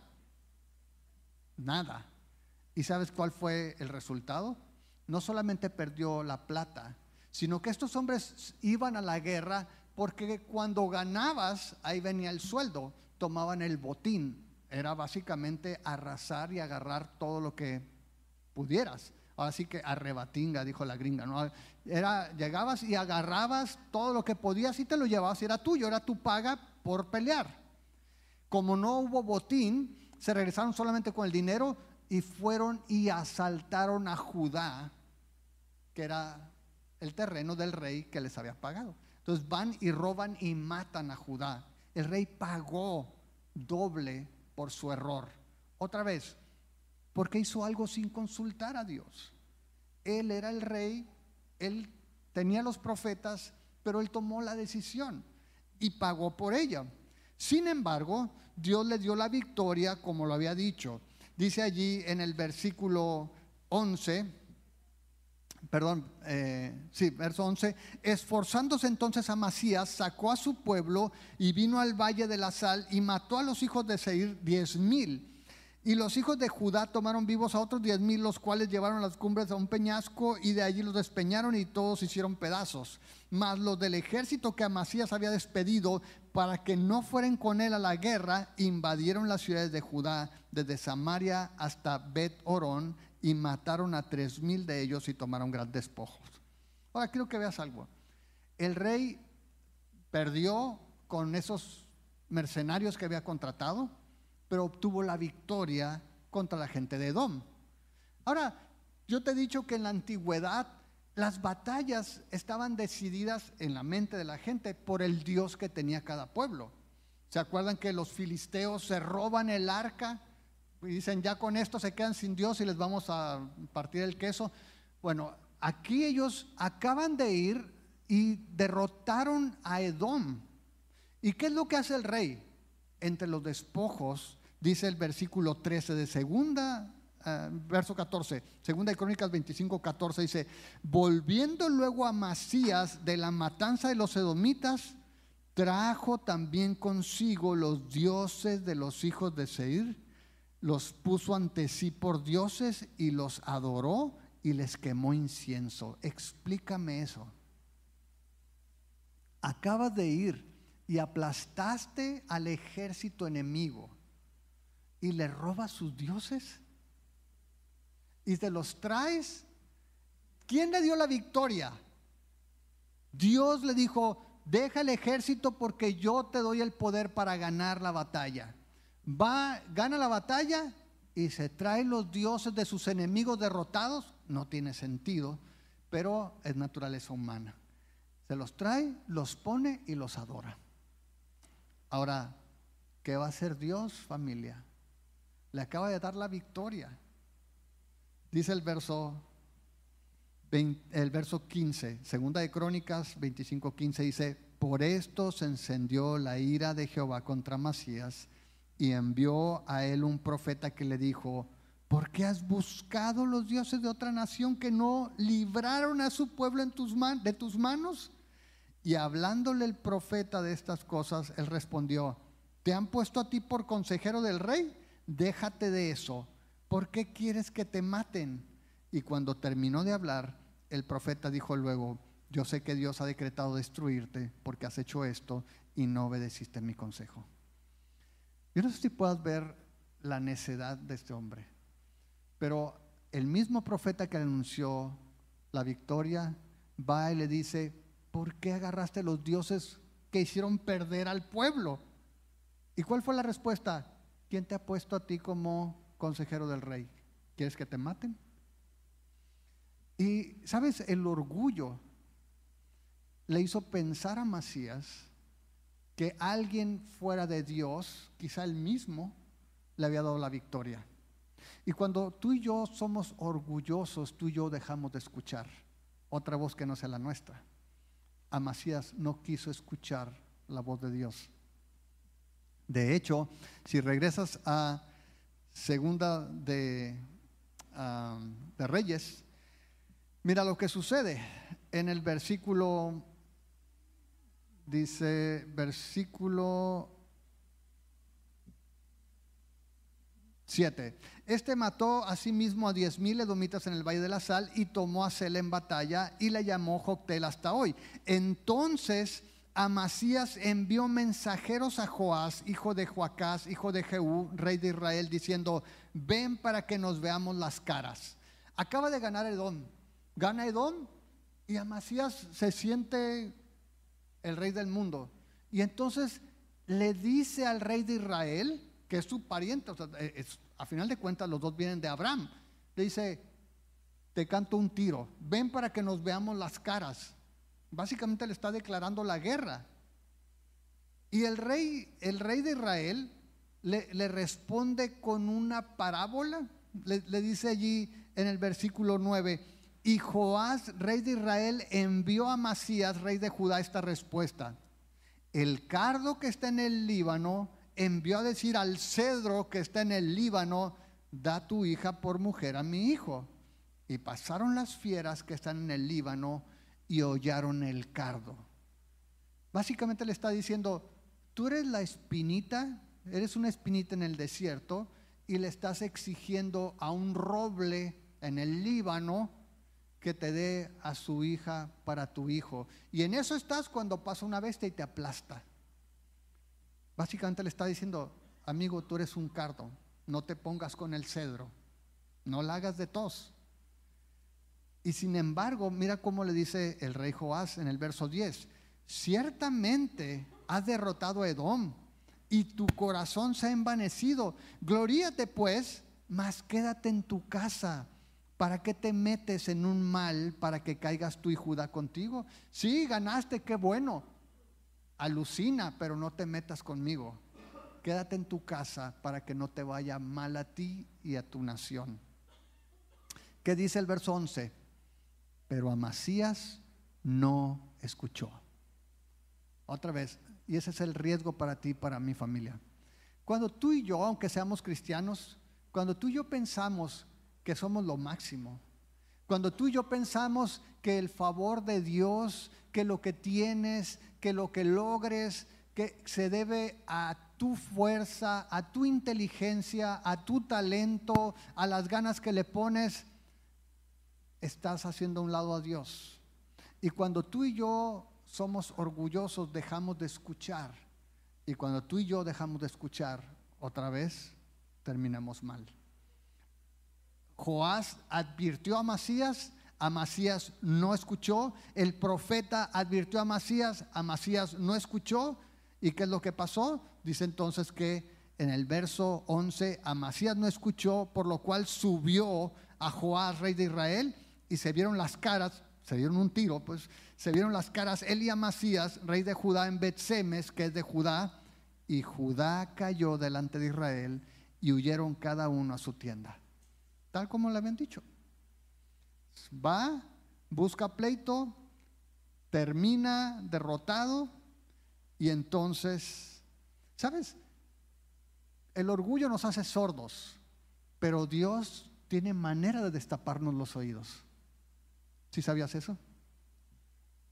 A: Nada. ¿Y sabes cuál fue el resultado? No solamente perdió la plata, sino que estos hombres iban a la guerra porque cuando ganabas, ahí venía el sueldo, tomaban el botín. Era básicamente arrasar y agarrar todo lo que pudieras. Así que arrebatinga, dijo la gringa, ¿no? Era, llegabas y agarrabas todo lo que podías y te lo llevabas, y era tuyo, era tu paga por pelear. Como no hubo botín, se regresaron solamente con el dinero y fueron y asaltaron a Judá, que era el terreno del rey que les había pagado. Entonces van y roban y matan a Judá. El rey pagó doble por su error. Otra vez, porque hizo algo sin consultar a Dios. Él era el rey, él tenía los profetas, pero él tomó la decisión y pagó por ella. Sin embargo, Dios le dio la victoria, como lo había dicho. Dice allí en el versículo once, perdón, eh, sí, verso once: esforzándose entonces Amasías, sacó a su pueblo y vino al valle de la sal y mató a los hijos de Seir diez mil. Y los hijos de Judá tomaron vivos a otros diez mil, los cuales llevaron a las cumbres a un peñasco y de allí los despeñaron y todos se hicieron pedazos. Mas los del ejército que Amasías había despedido para que no fueran con él a la guerra, invadieron las ciudades de Judá desde Samaria hasta Bet Horón y mataron a tres mil de ellos y tomaron grandes despojos. Ahora quiero que veas algo. El rey perdió con esos mercenarios que había contratado, pero obtuvo la victoria contra la gente de Edom. Ahora, yo te he dicho que en la antigüedad las batallas estaban decididas en la mente de la gente por el Dios que tenía cada pueblo. ¿Se acuerdan que los filisteos se roban el arca y dicen: ya con esto se quedan sin Dios y les vamos a partir el queso? Bueno, aquí ellos acaban de ir y derrotaron a Edom. ¿Y qué es lo que hace el rey? Entre los despojos, dice el versículo trece de segunda, uh, verso catorce, segunda de Crónicas veinticinco, catorce, dice: volviendo luego a Amasías de la matanza de los edomitas, trajo también consigo los dioses de los hijos de Seir, los puso ante sí por dioses y los adoró y les quemó incienso. Explícame eso. Acabas de ir y aplastaste al ejército enemigo y le robas sus dioses y te los traes. ¿Quién le dio la victoria? Dios le dijo: deja el ejército porque yo te doy el poder para ganar la batalla. Va, gana la batalla y se trae los dioses de sus enemigos derrotados. No tiene sentido, pero es naturaleza humana. Se los trae, los pone y los adora. Ahora, ¿qué va a hacer Dios, familia? Le acaba de dar la victoria. Dice el verso, veinte, el verso quince, segunda de Crónicas veinticinco, quince, dice: por esto se encendió la ira de Jehová contra Amasías y envió a él un profeta que le dijo: ¿por qué has buscado los dioses de otra nación que no libraron a su pueblo en tus man- de tus manos? Y hablándole el profeta de estas cosas, él respondió: ¿te han puesto a ti por consejero del rey? Déjate de eso. ¿Por qué quieres que te maten? Y cuando terminó de hablar, el profeta dijo luego: yo sé que Dios ha decretado destruirte porque has hecho esto y no obedeciste mi consejo. Yo no sé si puedas ver la necedad de este hombre, pero el mismo profeta que anunció la victoria va y le dice: ¿por qué agarraste los dioses que hicieron perder al pueblo? ¿Y cuál fue la respuesta? ¿Quién te ha puesto a ti como consejero del rey? ¿Quieres que te maten? Y sabes, el orgullo le hizo pensar a Amasías que alguien fuera de Dios, quizá él mismo, le había dado la victoria. Y cuando tú y yo somos orgullosos, tú y yo dejamos de escuchar otra voz que no sea la nuestra. Amasías no quiso escuchar la voz de Dios. De hecho, si regresas a Segunda de, um, de Reyes, mira lo que sucede en el versículo, dice, versículo siete. Este mató asimismo a diez mil edomitas en el valle de la sal y tomó a Sela en batalla y le llamó Joctel hasta hoy. Entonces Amasías envió mensajeros a Joás, hijo de Joacás, hijo de Jehú, rey de Israel, diciendo: ven para que nos veamos las caras. Acaba de ganar Edom, gana Edom y Amasías se siente el rey del mundo. Y entonces le dice al rey de Israel, que es su pariente, o sea, es, a final de cuentas los dos vienen de Abraham, le dice: te canto un tiro, ven para que nos veamos las caras. Básicamente le está declarando la guerra. Y el rey, el rey de Israel le, le responde con una parábola. Le, le dice allí en el versículo nueve: y Joás, rey de Israel, envió a Amasías, rey de Judá, esta respuesta: el cardo que está en el Líbano envió a decir al cedro que está en el Líbano: da tu hija por mujer a mi hijo. Y pasaron las fieras que están en el Líbano y hollaron el cardo. Básicamente le está diciendo: tú eres la espinita, eres una espinita en el desierto, y le estás exigiendo a un roble en el Líbano que te dé a su hija para tu hijo. Y en eso estás cuando pasa una bestia y te aplasta. Básicamente le está diciendo: amigo, tú eres un cardo, no te pongas con el cedro, no la hagas de tos. Y sin embargo, mira cómo le dice el rey Joás en el verso diez: ciertamente has derrotado a Edom y tu corazón se ha envanecido. Gloríate pues, mas quédate en tu casa. ¿Para qué te metes en un mal para que caigas tú y Judá contigo? Sí, ganaste, qué bueno. Alucina, pero no te metas conmigo. Quédate en tu casa para que no te vaya mal a ti y a tu nación. ¿Qué dice el verso once? Pero Amasías no escuchó. Otra vez, y ese es el riesgo para ti y para mi familia. Cuando tú y yo, aunque seamos cristianos, cuando tú y yo pensamos que somos lo máximo, cuando tú y yo pensamos que el favor de Dios, que lo que tienes, que lo que logres, que se debe a tu fuerza, a tu inteligencia, a tu talento, a las ganas que le pones, estás haciendo a un lado a Dios. Y cuando tú y yo somos orgullosos, dejamos de escuchar. Y cuando tú y yo dejamos de escuchar, otra vez terminamos mal. Joás advirtió a Amasías, Amasías no escuchó. El profeta advirtió a Amasías, Amasías no escuchó. ¿Y qué es lo que pasó? Dice entonces que en el verso once, Amasías no escuchó, por lo cual subió a Joás, rey de Israel, y se vieron las caras, se dieron un tiro, pues se vieron las caras él y Amasías, rey de Judá, en Bet-Semes, que es de Judá, y Judá cayó delante de Israel y huyeron cada uno a su tienda. Tal como le habían dicho. Va, busca pleito, termina derrotado y entonces, ¿sabes? El orgullo nos hace sordos, pero Dios tiene manera de destaparnos los oídos. ¿Sí sabías eso?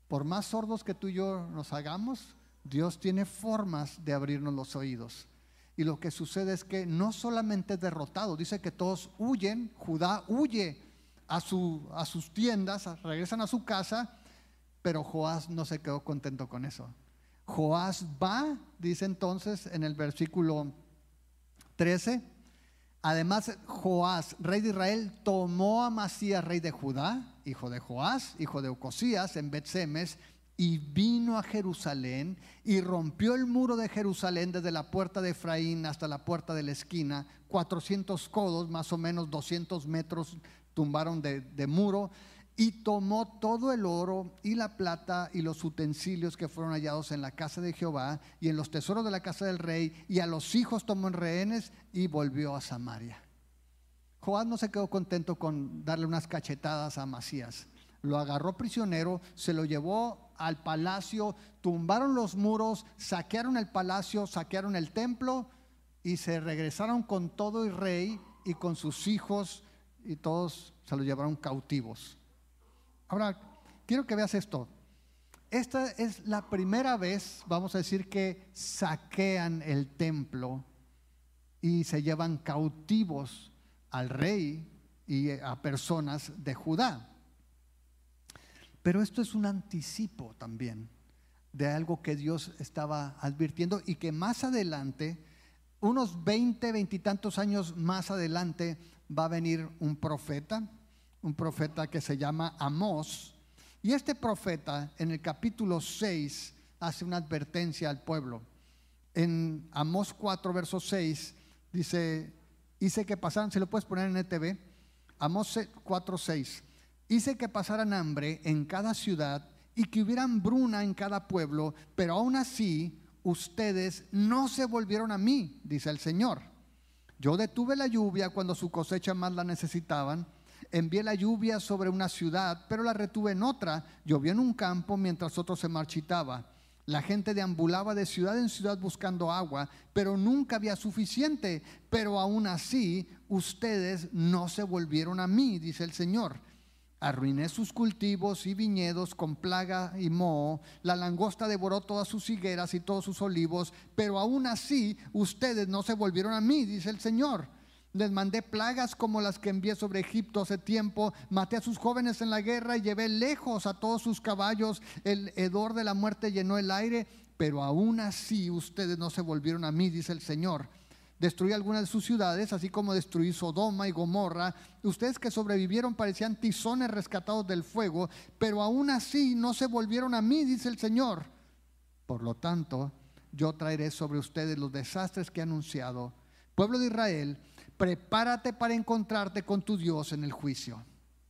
A: Por más sordos que tú y yo nos hagamos, Dios tiene formas de abrirnos los oídos. Y lo que sucede es que no solamente es derrotado, dice que todos huyen, Judá huye a, su, a sus tiendas, regresan a su casa, pero Joás no se quedó contento con eso. Joás va, dice entonces en el versículo trece, además Joás, rey de Israel, tomó a Amasías, rey de Judá, hijo de Joás, hijo de Ocosías, en Bet-Semes, y vino a Jerusalén y rompió el muro de Jerusalén desde la puerta de Efraín hasta la puerta de la esquina, cuatrocientos codos, más o menos doscientos metros tumbaron de, de muro, y tomó todo el oro y la plata y los utensilios que fueron hallados en la casa de Jehová y en los tesoros de la casa del rey, y a los hijos tomó en rehenes y volvió a Samaria. Joás no se quedó contento con darle unas cachetadas a Amasías. Lo agarró prisionero, se lo llevó al palacio, tumbaron los muros, saquearon el palacio, saquearon el templo y se regresaron con todo el rey y con sus hijos, y todos se los llevaron cautivos. Ahora, quiero que veas esto. Esta es la primera vez, vamos a decir, que saquean el templo y se llevan cautivos al rey y a personas de Judá. Pero esto es un anticipo también de algo que Dios estaba advirtiendo, y que más adelante, unos veinte, veintitantos años más adelante, va a venir un profeta, un profeta que se llama Amós. Y este profeta en el capítulo seis hace una advertencia al pueblo. En Amós cuatro, verso seis, dice, hice que pasaran, si lo puedes poner en E T V, Amós cuatro, seis. Hice que pasaran hambre en cada ciudad y que hubiera hambruna en cada pueblo, pero aún así ustedes no se volvieron a mí, dice el Señor. Yo detuve la lluvia cuando su cosecha más la necesitaban. Envié la lluvia sobre una ciudad, pero la retuve en otra. Llovió en un campo mientras otro se marchitaba. La gente deambulaba de ciudad en ciudad buscando agua, pero nunca había suficiente. Pero aún así ustedes no se volvieron a mí, dice el Señor. Arruiné sus cultivos y viñedos con plaga y moho. La langosta devoró todas sus higueras y todos sus olivos, pero aún así ustedes no se volvieron a mí, dice el Señor. Les mandé plagas como las que envié sobre Egipto hace tiempo. Maté a sus jóvenes en la guerra y llevé lejos a todos sus caballos. El hedor de la muerte llenó el aire, pero aún así ustedes no se volvieron a mí, dice el Señor. Destruí algunas de sus ciudades, así como destruí Sodoma y Gomorra. Ustedes que sobrevivieron parecían tizones rescatados del fuego, pero aún así no se volvieron a mí, dice el Señor. Por lo tanto, yo traeré sobre ustedes los desastres que he anunciado. Pueblo de Israel, prepárate para encontrarte con tu Dios en el juicio.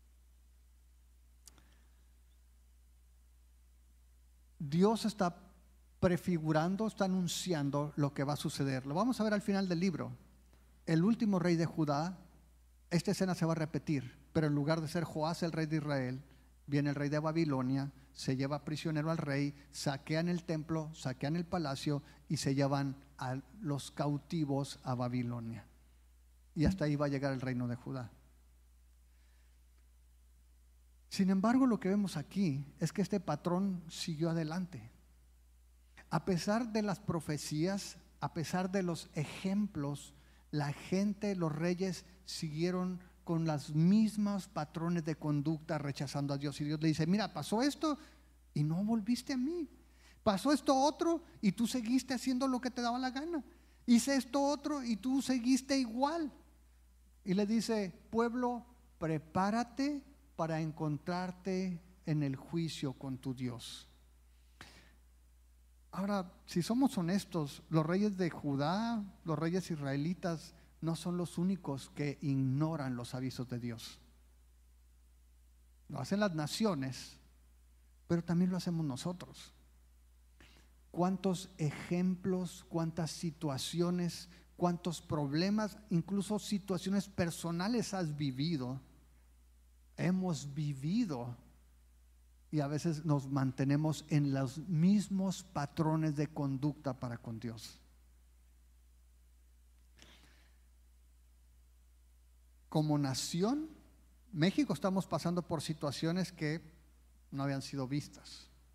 A: Dios está prefigurando, está anunciando lo que va a suceder. Lo vamos a ver al final del libro. El último rey de Judá, esta escena se va a repetir, pero en lugar de ser Joás el rey de Israel, viene el rey de Babilonia, se lleva prisionero al rey, saquean el templo, saquean el palacio y se llevan a los cautivos a Babilonia. Y hasta ahí va a llegar el reino de Judá. Sin embargo, lo que vemos aquí es que este patrón siguió adelante. A pesar de las profecías, a pesar de los ejemplos, la gente, los reyes siguieron con los mismos patrones de conducta, rechazando a Dios. Y Dios le dice, mira, pasó esto y no volviste a mí. Pasó esto otro y tú seguiste haciendo lo que te daba la gana. Hice esto otro y tú seguiste igual. Y le dice, pueblo, prepárate para encontrarte en el juicio con tu Dios. Ahora, si somos honestos, los reyes de Judá, los reyes israelitas, no son los únicos que ignoran los avisos de Dios. Lo hacen las naciones, pero también lo hacemos nosotros. ¿Cuántos ejemplos, cuántas situaciones, cuántos problemas, incluso situaciones personales has vivido? Hemos vivido. Y a veces nos mantenemos en los mismos patrones de conducta para con Dios. Como nación, México estamos pasando por situaciones que no habían sido vistas.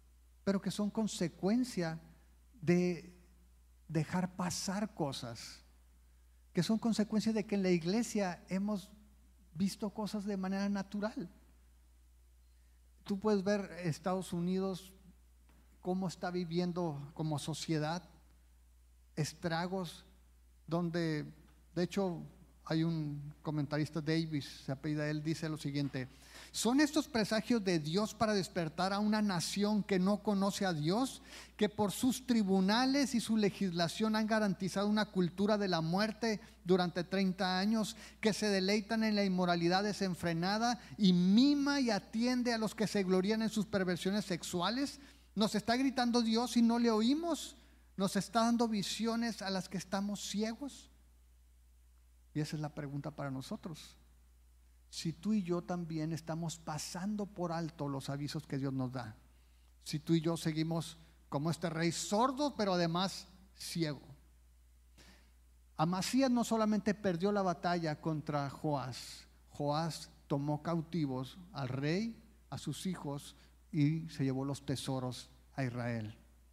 A: pero que son consecuencia de dejar pasar cosas, que son consecuencia de que en la iglesia hemos visto cosas de manera natural. Tú puedes ver Estados Unidos cómo está viviendo como sociedad estragos, donde de hecho hay un comentarista, Davis, se apellida él, dice lo siguiente: ¿son estos presagios de Dios para despertar a una nación que no conoce a Dios, que por sus tribunales y su legislación han garantizado una cultura de la muerte durante treinta años, que se deleitan en la inmoralidad desenfrenada y mima y atiende a los que se glorían en sus perversiones sexuales? Nos está gritando Dios y no le oímos. Nos está dando visiones a las que estamos ciegos. Y esa es la pregunta para nosotros. Si tú y yo también estamos pasando por alto los avisos que Dios nos da, si tú y yo seguimos como este rey sordo, pero además ciego. Amasías no solamente perdió la batalla contra Joás, Joás tomó cautivos al rey, a sus hijos, y se llevó los tesoros a Israel.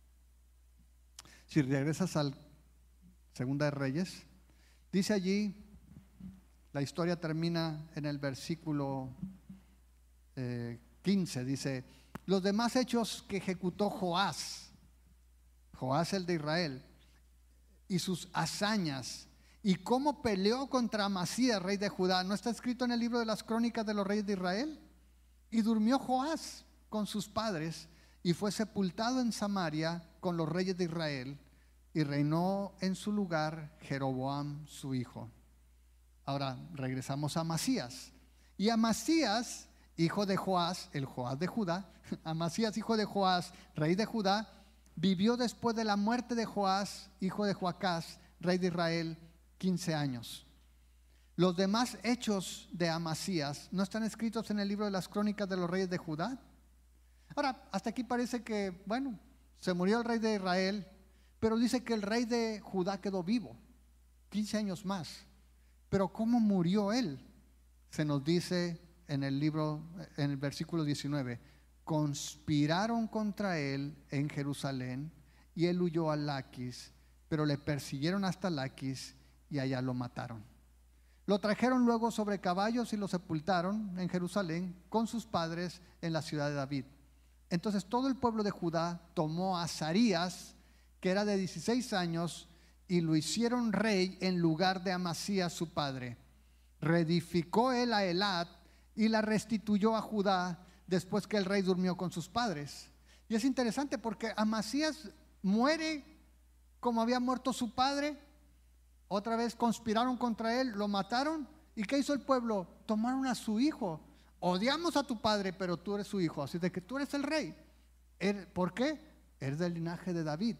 A: Si regresas al Segunda de Reyes, dice allí, la historia termina en el versículo eh, quince, dice: los demás hechos que ejecutó Joás, Joás el de Israel, y sus hazañas, y cómo peleó contra Amasías, rey de Judá, ¿no está escrito en el libro de las crónicas de los reyes de Israel? Y durmió Joás con sus padres, y fue sepultado en Samaria con los reyes de Israel, y reinó en su lugar Jeroboam su hijo. Ahora regresamos a Amasías. Y Amasías, hijo de Joás, el Joás de Judá, Amasías, hijo de Joás, rey de Judá, vivió después de la muerte de Joás, hijo de Joacás, rey de Israel, quince años. Los demás hechos de Amasías no están escritos en el libro de las crónicas de los reyes de Judá. Ahora, hasta aquí parece que, bueno, se murió el rey de Israel, pero dice que el rey de Judá quedó vivo, quince años más. Pero ¿cómo murió él? Se nos dice en el libro, en el versículo diecinueve: conspiraron contra él en Jerusalén y él huyó a Laquis, pero le persiguieron hasta Laquis y allá lo mataron. Lo trajeron luego sobre caballos y lo sepultaron en Jerusalén con sus padres en la ciudad de David. Entonces todo el pueblo de Judá tomó a Azarías, que era de dieciséis años, y lo hicieron rey en lugar de Amasías su padre. Reedificó él a Elat y la restituyó a Judá después que el rey durmió con sus padres. Y es interesante porque Amasías muere como había muerto su padre. Otra vez conspiraron contra él, lo mataron. ¿Y qué hizo el pueblo? Tomaron a su hijo. Odiamos a tu padre, pero tú eres su hijo, así de que tú eres el rey. ¿Por qué? Eres del linaje de David.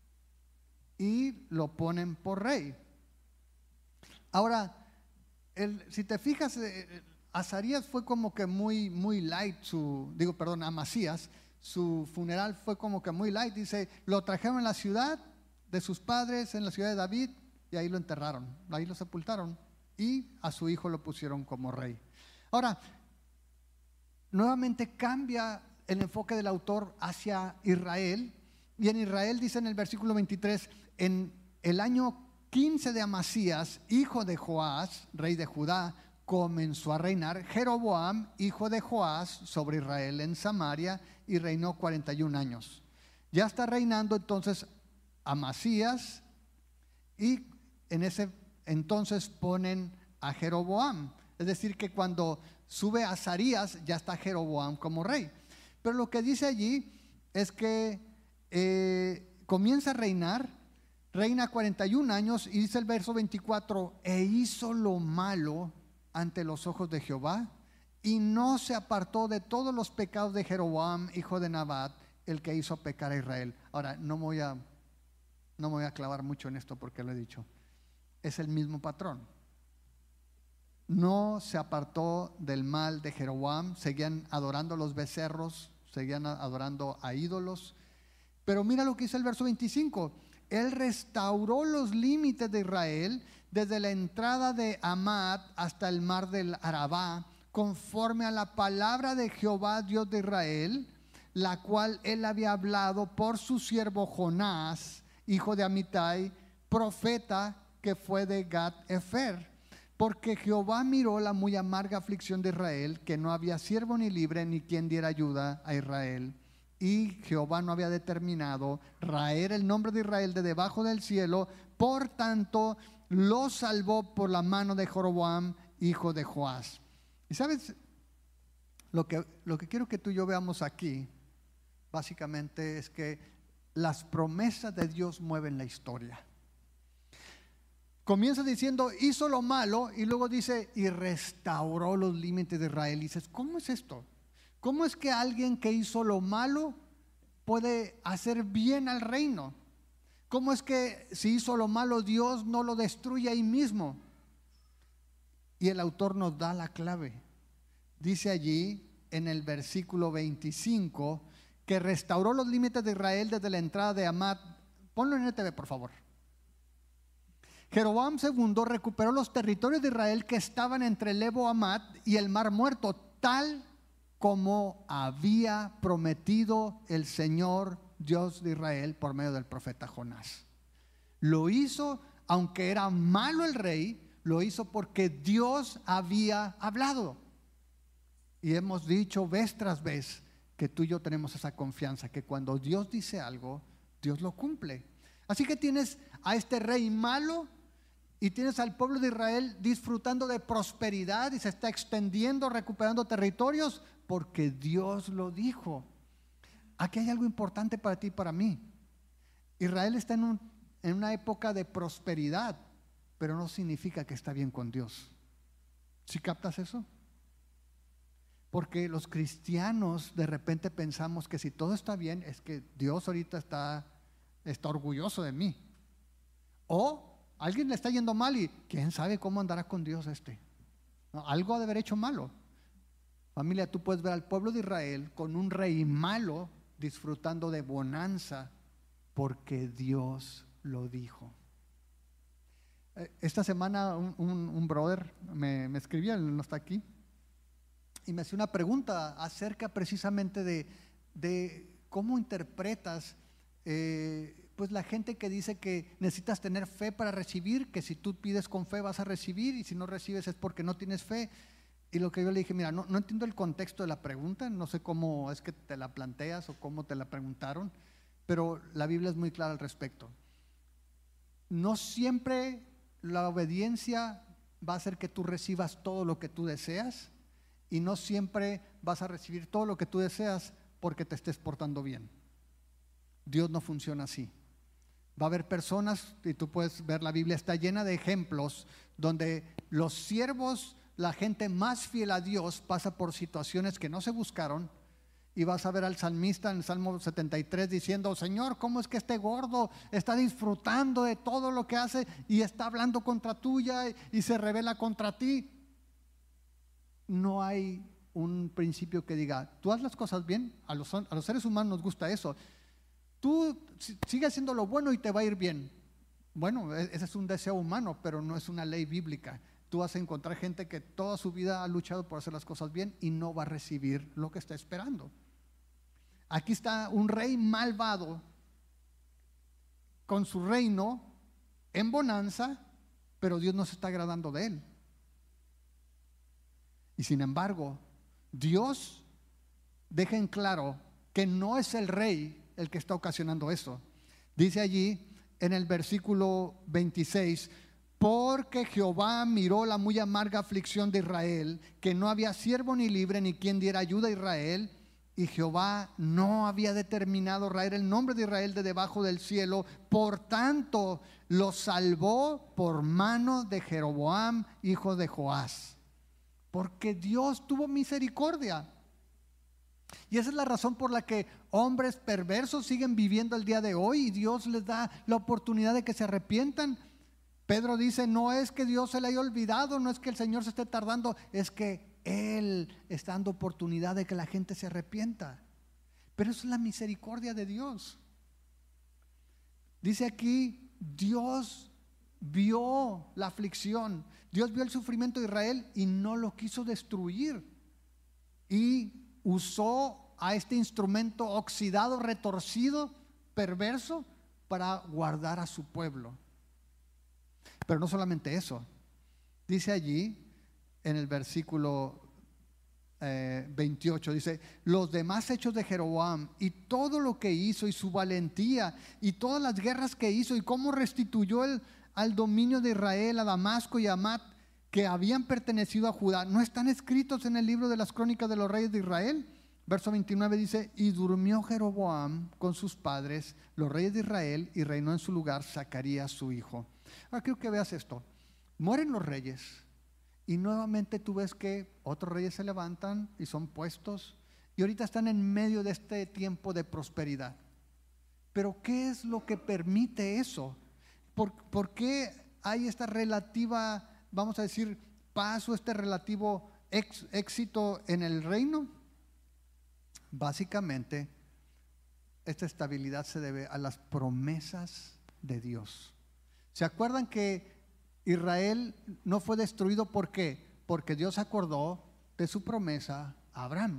A: Y lo ponen por rey. Ahora, el, si te fijas, eh, Azarías fue como que muy, muy light, su, digo, perdón, Amasías, su funeral fue como que muy light. Dice, lo trajeron en la ciudad de sus padres, en la ciudad de David, y ahí lo enterraron, ahí lo sepultaron, y a su hijo lo pusieron como rey. Ahora, nuevamente cambia el enfoque del autor hacia Israel, y en Israel dice en el versículo veintitrés: en el año quince de Amasías, hijo de Joás, rey de Judá, comenzó a reinar Jeroboam, hijo de Joás, sobre Israel en Samaria, y reinó cuarenta y un años. Ya está reinando entonces Amasías, y en ese entonces ponen a Jeroboam. Es decir, que cuando sube Azarías ya está Jeroboam como rey. Pero lo que dice allí es que eh, comienza a reinar, reina cuarenta y un años, y dice el verso veinticuatro: e hizo lo malo ante los ojos de Jehová, y no se apartó de todos los pecados de Jeroboam, hijo de Nabat, el que hizo pecar a Israel. Ahora, no me voy a, no me voy a clavar mucho en esto porque lo he dicho. Es el mismo patrón. No se apartó del mal de Jeroboam, seguían adorando los becerros, seguían adorando a ídolos. Pero mira lo que dice el verso veinticinco: él restauró los límites de Israel desde la entrada de Amad hasta el mar del Arabá, conforme a la palabra de Jehová, Dios de Israel, la cual él había hablado por su siervo Jonás, hijo de Amitai, profeta que fue de Gat-Efer. Porque Jehová miró la muy amarga aflicción de Israel, que no había siervo ni libre, ni quien diera ayuda a Israel. Y Jehová no había determinado raer el nombre de Israel de debajo del cielo, por tanto lo salvó por la mano de Jeroboam, hijo de Joás. Y sabes, lo que, lo que quiero que tú y yo veamos aquí, básicamente es que las promesas de Dios mueven la historia. Comienza diciendo, hizo lo malo, y luego dice, y restauró los límites de Israel. Y dices, ¿cómo es esto? ¿Cómo es que alguien que hizo lo malo puede hacer bien al reino? ¿Cómo es que si hizo lo malo Dios no lo destruye ahí mismo? Y el autor nos da la clave. Dice allí en el versículo veinticinco que restauró los límites de Israel desde la entrada de Amat. Ponlo en E T V, por favor. Jeroboam segundo recuperó los territorios de Israel que estaban entre Lebo Amat y el Mar Muerto, tal como había prometido el Señor Dios de Israel por medio del profeta Jonás. Lo hizo, aunque era malo el rey, lo hizo porque Dios había hablado. Y hemos dicho vez tras vez que tú y yo tenemos esa confianza, que cuando Dios dice algo, Dios lo cumple. Así que tienes a este rey malo y tienes al pueblo de Israel disfrutando de prosperidad y se está extendiendo, recuperando territorios porque Dios lo dijo. Aquí hay algo importante para ti y para mí. Israel está en, un, en una época de prosperidad, pero no significa que está bien con Dios. ¿Sí captas eso? Porque los cristianos de repente pensamos que si todo está bien es que Dios ahorita está, está orgulloso de mí. O a alguien le está yendo mal y quién sabe cómo andará con Dios este. No, algo ha de haber hecho malo. Familia, tú puedes ver al pueblo de Israel con un rey malo disfrutando de bonanza porque Dios lo dijo. Esta semana un, un, un brother me, me escribía, él no está aquí, y me hacía una pregunta acerca precisamente de, de cómo interpretas eh, pues la gente que dice que necesitas tener fe para recibir, que si tú pides con fe vas a recibir y si no recibes es porque no tienes fe. Y lo que yo le dije, mira, no, no entiendo el contexto de la pregunta, no sé cómo es que te la planteas o cómo te la preguntaron, pero la Biblia es muy clara al respecto. No siempre la obediencia va a hacer que tú recibas todo lo que tú deseas, y no siempre vas a recibir todo lo que tú deseas porque te estés portando bien. Dios no funciona así. Va a haber personas, y tú puedes ver, la Biblia está llena de ejemplos donde los siervos, la gente más fiel a Dios, pasa por situaciones que no se buscaron. Y vas a ver al salmista en el Salmo setenta y tres diciendo, Señor, ¿cómo es que este gordo está disfrutando de todo lo que hace y está hablando contra tuya y se revela contra ti? No hay un principio que diga, tú haz las cosas bien. A los, a los seres humanos nos gusta eso. Tú sigue haciendo lo bueno y te va a ir bien. Bueno, ese es un deseo humano, pero no es una ley bíblica. Tú vas a encontrar gente que toda su vida ha luchado por hacer las cosas bien y no va a recibir lo que está esperando. Aquí está un rey malvado con su reino en bonanza, pero Dios no se está agradando de él. Y sin embargo, Dios deja en claro que no es el rey el que está ocasionando eso. Dice allí en el versículo veintiséis, porque Jehová miró la muy amarga aflicción de Israel, que no había siervo ni libre, ni quien diera ayuda a Israel, y Jehová no había determinado raer el nombre de Israel de debajo del cielo, por tanto lo salvó por mano de Jeroboam, hijo de Joás. Porque Dios tuvo misericordia. Y esa es la razón por la que hombres perversos siguen viviendo el día de hoy y Dios les da la oportunidad de que se arrepientan. Pedro dice, no es que Dios se le haya olvidado, no es que el Señor se esté tardando, es que Él está dando oportunidad de que la gente se arrepienta. Pero eso es la misericordia de Dios. Dice aquí, Dios vio la aflicción, Dios vio el sufrimiento de Israel y no lo quiso destruir. Y usó a este instrumento oxidado, retorcido, perverso, para guardar a su pueblo. Pero no solamente eso. Dice allí en el versículo eh, veintiocho, dice: los demás hechos de Jeroboam y todo lo que hizo y su valentía y todas las guerras que hizo y cómo restituyó el, al dominio de Israel, a Damasco y a Amat, que habían pertenecido a Judá, ¿no están escritos en el libro de las crónicas de los reyes de Israel? Verso veintinueve dice: y durmió Jeroboam con sus padres, los reyes de Israel, y reinó en su lugar Zacarías su hijo. Ahora quiero que veas esto. Mueren los reyes y nuevamente tú ves que otros reyes se levantan y son puestos, y ahorita están en medio de este tiempo de prosperidad. Pero ¿qué es lo que permite eso? ¿Por, por qué hay esta relativa, vamos a decir, paz o este relativo ex, éxito en el reino? Básicamente, esta estabilidad se debe a las promesas de Dios. ¿Se acuerdan que Israel no fue destruido? ¿Por qué? Porque Dios acordó de su promesa a Abraham.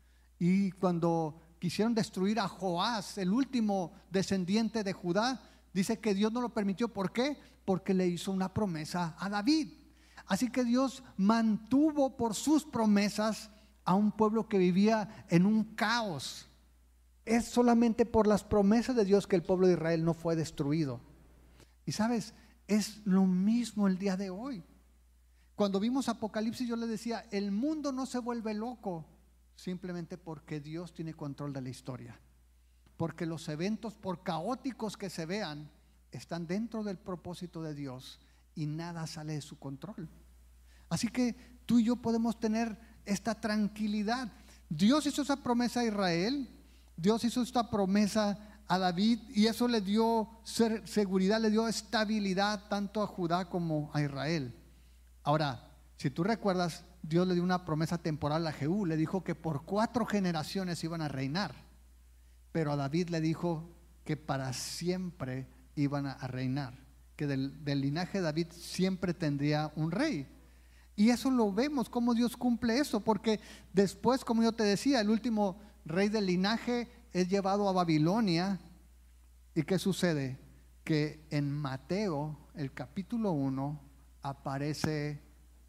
A: Y cuando quisieron destruir a Joás, el último descendiente de Judá, dice que Dios no lo permitió. ¿Por qué? Porque le hizo una promesa a David. Así que Dios mantuvo por sus promesas a un pueblo que vivía en un caos. Es solamente por las promesas de Dios que el pueblo de Israel no fue destruido. Y sabes, es lo mismo el día de hoy. Cuando vimos Apocalipsis, yo les decía, el mundo no se vuelve loco simplemente porque Dios tiene control de la historia. Porque los eventos, por caóticos que se vean, están dentro del propósito de Dios y nada sale de su control. Así que tú y yo podemos tener esta tranquilidad. Dios hizo esa promesa a Israel, Dios hizo esta promesa a David, y eso le dio seguridad, le dio estabilidad tanto a Judá como a Israel. Ahora, si tú recuerdas, Dios le dio una promesa temporal a Jehú, le dijo que por cuatro generaciones iban a reinar, pero a David le dijo que para siempre iban a reinar, que del, del linaje de David siempre tendría un rey. Y eso lo vemos, cómo Dios cumple eso, porque después, como yo te decía, el último rey del linaje es llevado a Babilonia. ¿Y qué sucede? Que en Mateo, el capítulo uno, aparece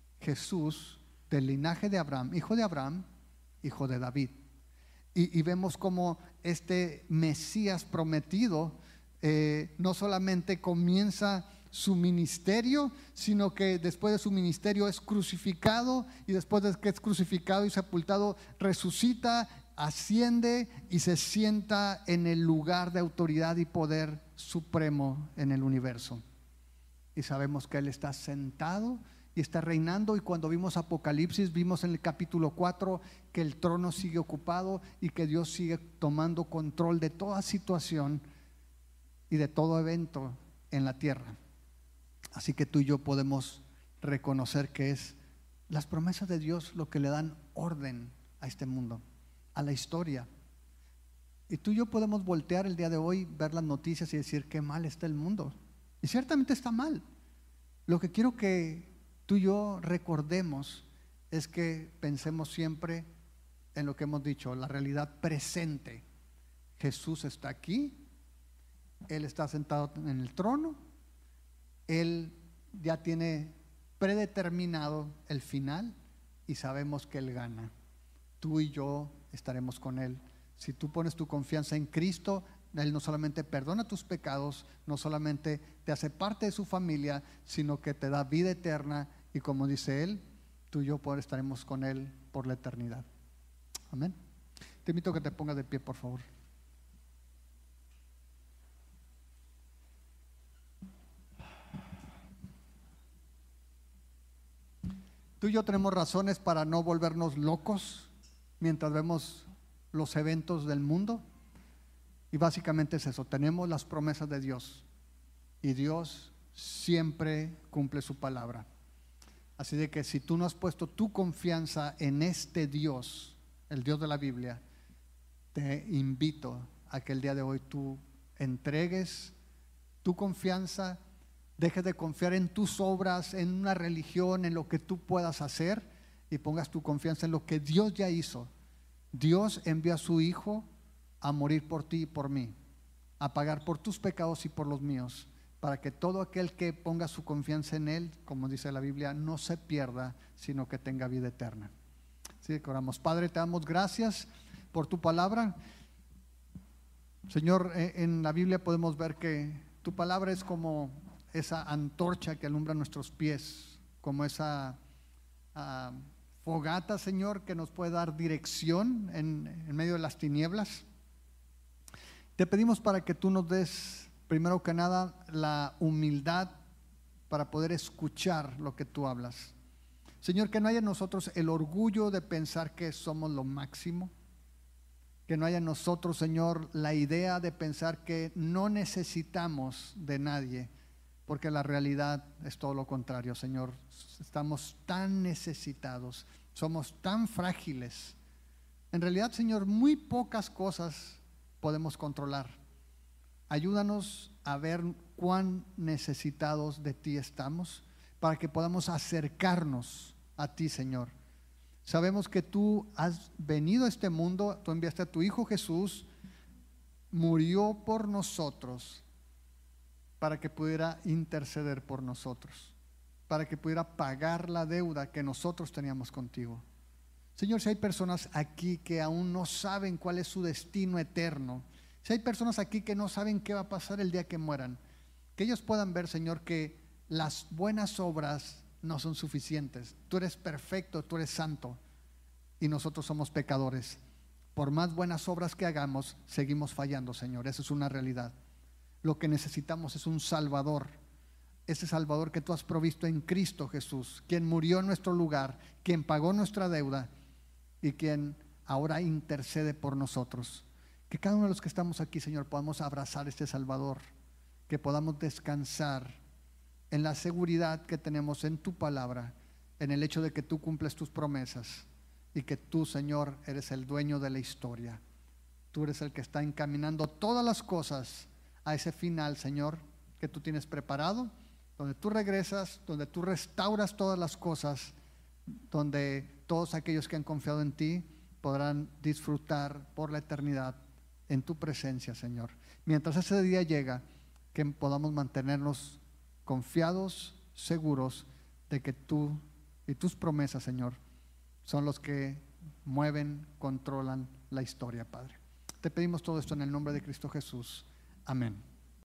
A: Jesús del linaje de Abraham, hijo de Abraham, hijo de David. Y, y vemos cómo este Mesías prometido eh, no solamente comienza su ministerio, sino que después de su ministerio es crucificado, y después de que es crucificado y sepultado, resucita, asciende y se sienta en el lugar de autoridad y poder supremo en el universo. Y sabemos que Él está sentado y está reinando. Y cuando vimos Apocalipsis, vimos en el capítulo cuatro que el trono sigue ocupado y que Dios sigue tomando control de toda situación y de todo evento en la tierra. Así que tú y yo podemos reconocer que es las promesas de Dios lo que le dan orden a este mundo, a la historia. Y tú y yo podemos voltear el día de hoy, ver las noticias y decir qué mal está el mundo. Y ciertamente está mal. Lo que quiero que tú y yo recordemos es que pensemos siempre en lo que hemos dicho, la realidad presente. Jesús está aquí, Él está sentado en el trono, Él ya tiene predeterminado el final y sabemos que Él gana. Tú y yo estaremos con Él. Si tú pones tu confianza en Cristo, Él no solamente perdona tus pecados, no solamente te hace parte de su familia, sino que te da vida eterna, y como dice Él, tú y yo estaremos con Él por la eternidad. Amén. Te invito a que te pongas de pie, por favor. Tú y yo tenemos razones para no volvernos locos mientras vemos los eventos del mundo, y básicamente es eso: tenemos las promesas de Dios y Dios siempre cumple su palabra. Así de que si tú no has puesto tu confianza en este Dios, el Dios de la Biblia, te invito a que el día de hoy tú entregues tu confianza, dejes de confiar en tus obras, en una religión, en lo que tú puedas hacer, y pongas tu confianza en lo que Dios ya hizo. Dios envió a su Hijo a morir por ti y por mí, a pagar por tus pecados y por los míos, para que todo aquel que ponga su confianza en Él, como dice la Biblia, no se pierda, sino que tenga vida eterna. Así que oramos. Padre, te damos gracias por tu palabra. Señor, en la Biblia podemos ver que tu palabra es como esa antorcha que alumbra nuestros pies, como esa uh, fogata, Señor, que nos puede dar dirección en, en medio de las tinieblas. Te pedimos para que tú nos des, primero que nada, la humildad para poder escuchar lo que tú hablas. Señor, que no haya en nosotros el orgullo de pensar que somos lo máximo. Que no haya en nosotros, Señor, la idea de pensar que no necesitamos de nadie, porque la realidad es todo lo contrario, Señor. Estamos tan necesitados, somos tan frágiles. En realidad, Señor, muy pocas cosas podemos controlar. Ayúdanos a ver cuán necesitados de ti estamos, para que podamos acercarnos a ti, Señor. Sabemos que tú has venido a este mundo, tú enviaste a tu Hijo Jesús, murió por nosotros para que pudiera interceder por nosotros, para que pudiera pagar la deuda que nosotros teníamos contigo. Señor, si hay personas aquí que aún no saben cuál es su destino eterno, si hay personas aquí que no saben qué va a pasar el día que mueran, que ellos puedan ver, Señor, que las buenas obras no son suficientes. Tú eres perfecto, tú eres santo y nosotros somos pecadores. Por más buenas obras que hagamos, seguimos fallando, Señor. Eso es una realidad. Lo que necesitamos es un Salvador, ese Salvador que tú has provisto en Cristo Jesús, quien murió en nuestro lugar, quien pagó nuestra deuda y quien ahora intercede por nosotros. Que cada uno de los que estamos aquí, Señor, podamos abrazar este Salvador, que podamos descansar en la seguridad que tenemos en tu palabra, en el hecho de que tú cumples tus promesas y que tú, Señor, eres el dueño de la historia. Tú eres el que está encaminando todas las cosas a ese final, Señor, que tú tienes preparado, donde tú regresas, donde tú restauras todas las cosas, donde todos aquellos que han confiado en ti podrán disfrutar por la eternidad en tu presencia, Señor. Mientras ese día llega, que podamos mantenernos confiados, seguros de que tú y tus promesas, Señor, son los que mueven, controlan la historia, Padre. Te pedimos todo esto en el nombre de Cristo Jesús. Amén.